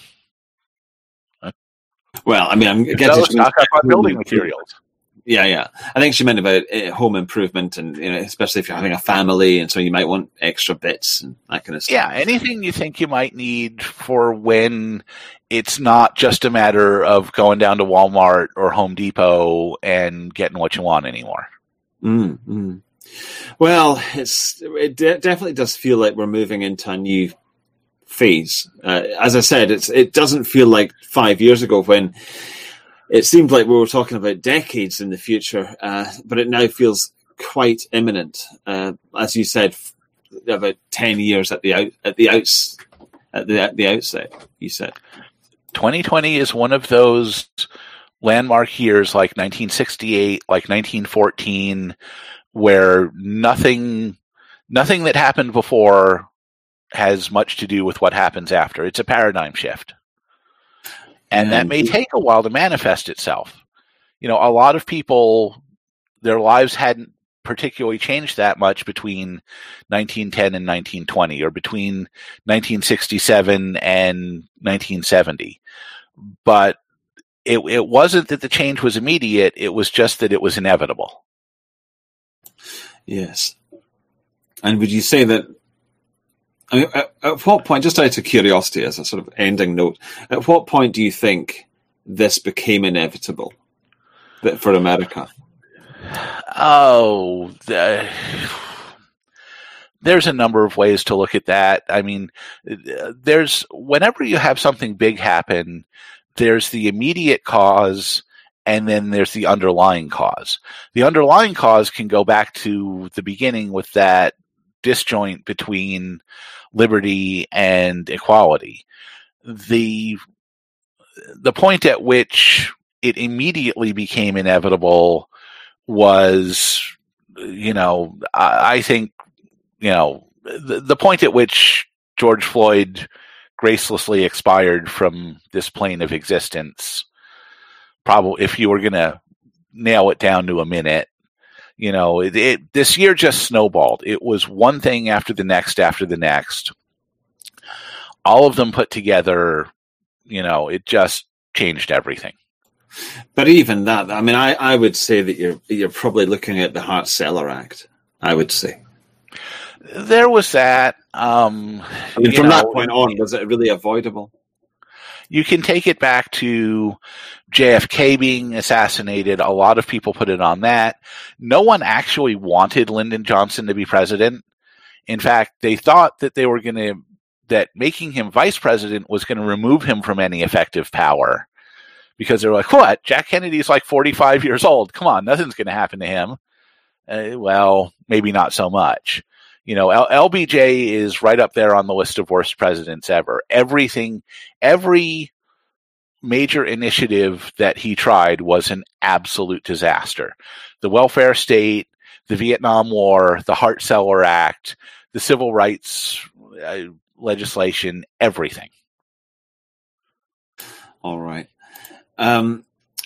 Well, I mean, I'm getting stock up on building materials. Yeah. I think she meant about home improvement, and especially if you're having a family, and so you might want extra bits and that kind of stuff. Yeah, anything you think you might need for when it's not just a matter of going down to Walmart or Home Depot and getting what you want anymore. Mm-hmm. Well, it definitely does feel like we're moving into a new phase. As I said, it doesn't feel like 5 years ago when it seemed like we were talking about decades in the future, but it now feels quite imminent. As you said, about 10 years at the outset. You said 2020 is one of those landmark years, like 1968, like 1914. Where nothing that happened before has much to do with what happens after. It's a paradigm shift. And that may take a while to manifest itself. A lot of people, their lives hadn't particularly changed that much between 1910 and 1920, or between 1967 and 1970. But it wasn't that the change was immediate, it was just that it was inevitable. Yes. And would you say that, at what point, just out of curiosity as a sort of ending note, at what point do you think this became inevitable for America? Oh, there's a number of ways to look at that. I mean, whenever you have something big happen, there's the immediate cause, and then there's the underlying cause. The underlying cause can go back to the beginning with that disjoint between liberty and equality. The point at which it immediately became inevitable was, I think, the point at which George Floyd gracelessly expired from this plane of existence, probably, if you were going to nail it down to a minute, this year just snowballed. It was one thing after the next, all of them put together, it just changed everything. But even that, I mean, I would say that you're probably looking at the Hart-Celler Act, I would say. There was that. From that point on, was it really avoidable? You can take it back to JFK being assassinated. A lot of people put it on that. No one actually wanted Lyndon Johnson to be president. In fact, they thought that that making him vice president was going to remove him from any effective power. Because they were like, what? Jack Kennedy's like 45 years old. Come on, nothing's going to happen to him. Well, maybe not so much. LBJ is right up there on the list of worst presidents ever. Every major initiative that he tried was an absolute disaster. The welfare state, the Vietnam War, the Hart-Celler Act, the civil rights legislation, everything. All right. So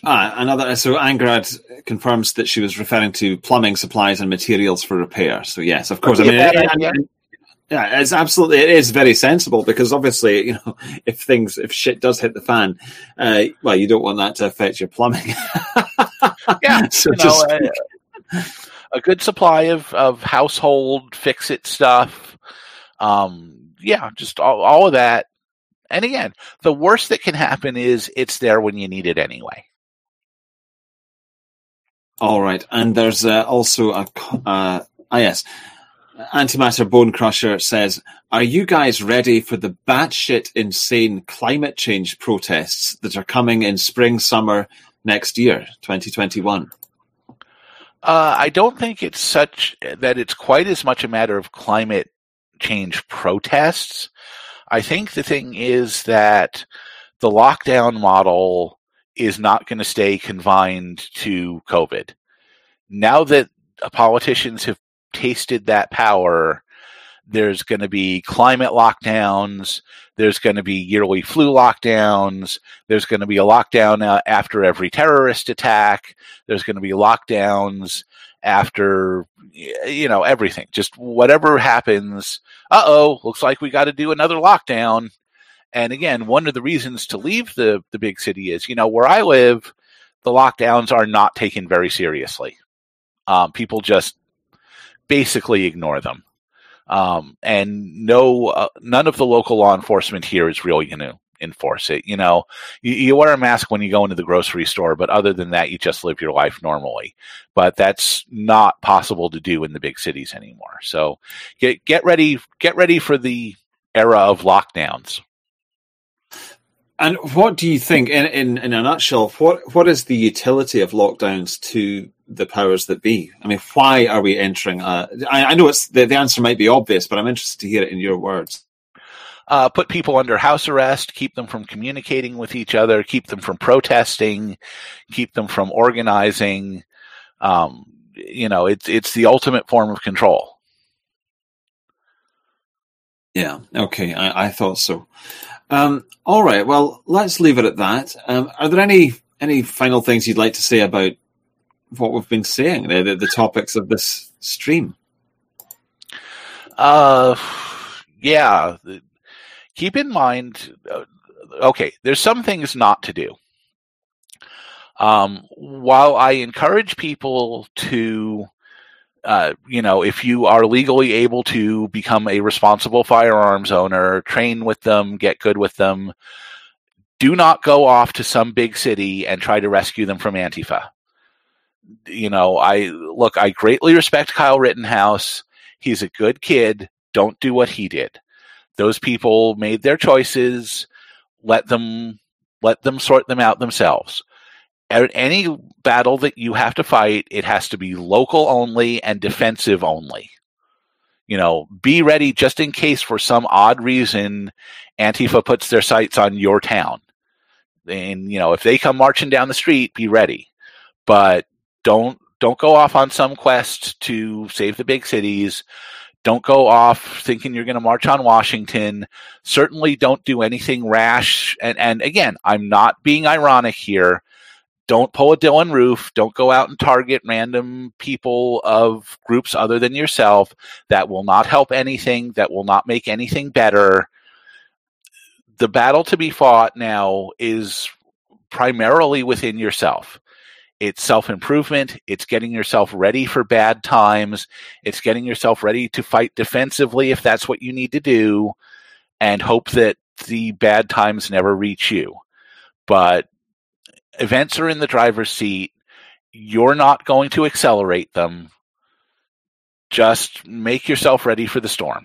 Angrad confirms that she was referring to plumbing supplies and materials for repair. So yes, of course. It's absolutely, it is very sensible because obviously, if shit does hit the fan, you don't want that to affect your plumbing. Yeah. A good supply of household fix-it stuff. Just all of that. And again, the worst that can happen is it's there when you need it anyway. All right. And there's also Antimatter Bone Crusher says, are you guys ready for the batshit insane climate change protests that are coming in spring, summer next year, 2021? I don't think it's quite as much a matter of climate change protests. I think the thing is that the lockdown model is not going to stay confined to COVID. Now that politicians have tasted that power, there's going to be climate lockdowns, there's going to be yearly flu lockdowns, there's going to be a lockdown after every terrorist attack, there's going to be lockdowns after, everything. Just whatever happens, looks like we got to do another lockdown. And again, one of the reasons to leave the big city is, where I live, the lockdowns are not taken very seriously. People just basically ignore them. And none of the local law enforcement here is really going to enforce it. You wear a mask when you go into the grocery store, but other than that, you just live your life normally. But that's not possible to do in the big cities anymore. So get ready for the era of lockdowns. And what do you think, in a nutshell, what is the utility of lockdowns to the powers that be? I mean, why are we entering? I know the answer might be obvious, but I'm interested to hear it in your words. Put people under house arrest, keep them from communicating with each other, keep them from protesting, keep them from organizing. It's the ultimate form of control. Yeah. Okay. I thought so. All right. Well, let's leave it at that. Are there any final things you'd like to say about what we've been saying, the topics of this stream? Yeah. Keep in mind, there's some things not to do. While I encourage people to, if you are legally able to become a responsible firearms owner, train with them, get good with them, do not go off to some big city and try to rescue them from Antifa. I greatly respect Kyle Rittenhouse. He's a good kid. Don't do what he did. Those people made their choices. Let them sort them out themselves. Any battle that you have to fight, it has to be local only and defensive only. be ready just in case for some odd reason Antifa puts their sights on your town. And, if they come marching down the street, be ready. But don't go off on some quest to save the big cities. Don't go off thinking you're going to march on Washington. Certainly don't do anything rash. And again, I'm not being ironic here. Don't pull a Dylan Roof. Don't go out and target random people of groups other than yourself. That will not help anything. That will not make anything better. The battle to be fought now is primarily within yourself. It's self-improvement. It's getting yourself ready for bad times. It's getting yourself ready to fight defensively if that's what you need to do, and hope that the bad times never reach you. But events are in the driver's seat. You're not going to accelerate them. Just make yourself ready for the storm.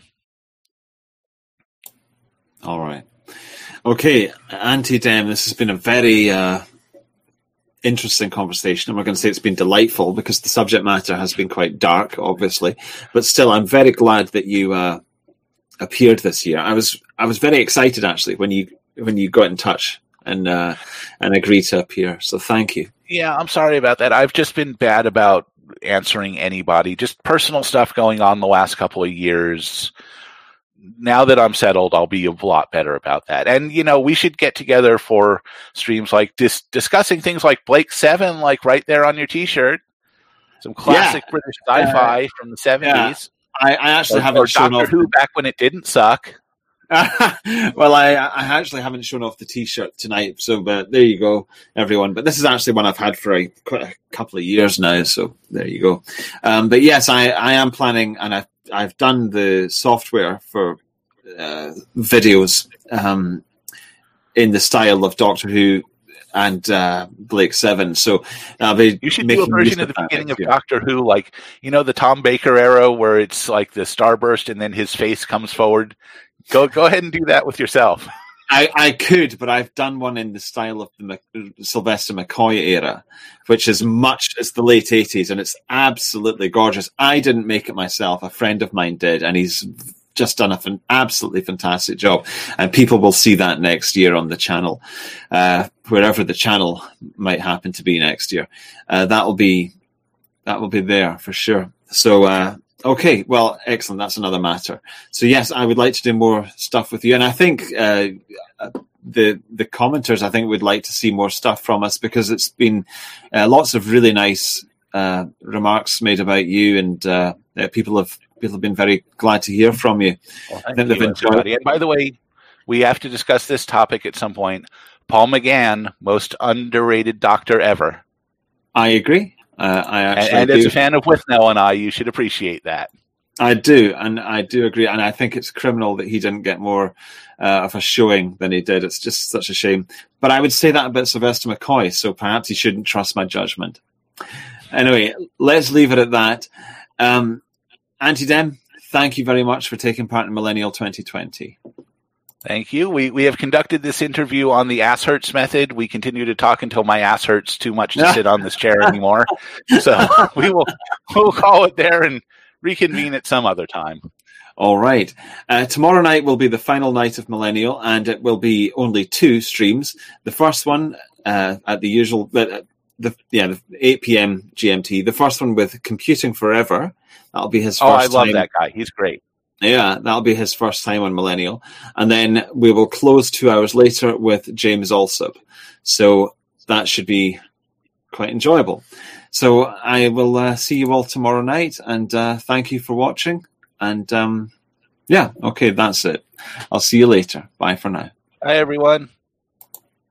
All right. Okay, Anti-Dem, this has been a very interesting conversation. I'm not going to say it's been delightful because the subject matter has been quite dark, obviously. But still, I'm very glad that you appeared this year. I was very excited, actually, when you got in touch and agreed to appear. So thank you. Yeah, I'm sorry about that. I've just been bad about answering anybody. Just personal stuff going on the last couple of years. Now that I'm settled, I'll be a lot better about that. And, we should get together for streams like discussing things like Blake 7, like right there on your T-shirt. Some classic British sci-fi from the 70s. Yeah. I actually haven't shown Doctor off. Who back when it didn't suck. Well, I actually haven't shown off the T-shirt tonight, so but there you go, everyone. But this is actually one I've had for quite a couple of years now, so there you go. But yes, I am planning, and I've done the software for videos in the style of Doctor Who and Blake 7. So you should do a version of the beginning of Doctor Who, like the Tom Baker era, where it's like the starburst and then his face comes forward. Go ahead and do that with yourself. I could, but I've done one in the style of the Sylvester McCoy era, which is it's the late 80s, and it's absolutely gorgeous. I didn't make it myself. A friend of mine did, and he's just done an absolutely fantastic job. And people will see that next year on the channel, wherever the channel might happen to be next year. That will be there for sure. So, okay, well, excellent. That's another matter. So yes, I would like to do more stuff with you. And I think the commenters, I think, would like to see more stuff from us, because it's been lots of really nice remarks made about you, and people have been very glad to hear from you. Well, I think they've enjoyed it. And by the way, we have to discuss this topic at some point. Paul McGann, most underrated doctor ever. I agree. And as a fan of Withnail and I, you should appreciate that. I do, and I do agree. And I think it's criminal that he didn't get more of a showing than he did. It's just such a shame. But I would say that about Sylvester McCoy, so perhaps he shouldn't trust my judgment. Anyway, let's leave it at that. Anti-Dem, thank you very much for taking part in Millennial 2020. Thank you. We have conducted this interview on the ass hurts method. We continue to talk until my ass hurts too much to sit on this chair anymore. So we'll call it there and reconvene at some other time. All right. Tomorrow night will be the final night of Millennial, and it will be only 2 streams. The first one at the usual, the 8 p.m. GMT. The first one with Computing Forever. That'll be his first time. Oh, I love that guy. He's great. Yeah, that'll be his first time on Millennial. And then we will close 2 hours later with James Alsop. So that should be quite enjoyable. So I will see you all tomorrow night, and thank you for watching. And okay, that's it. I'll see you later. Bye for now. Bye, everyone.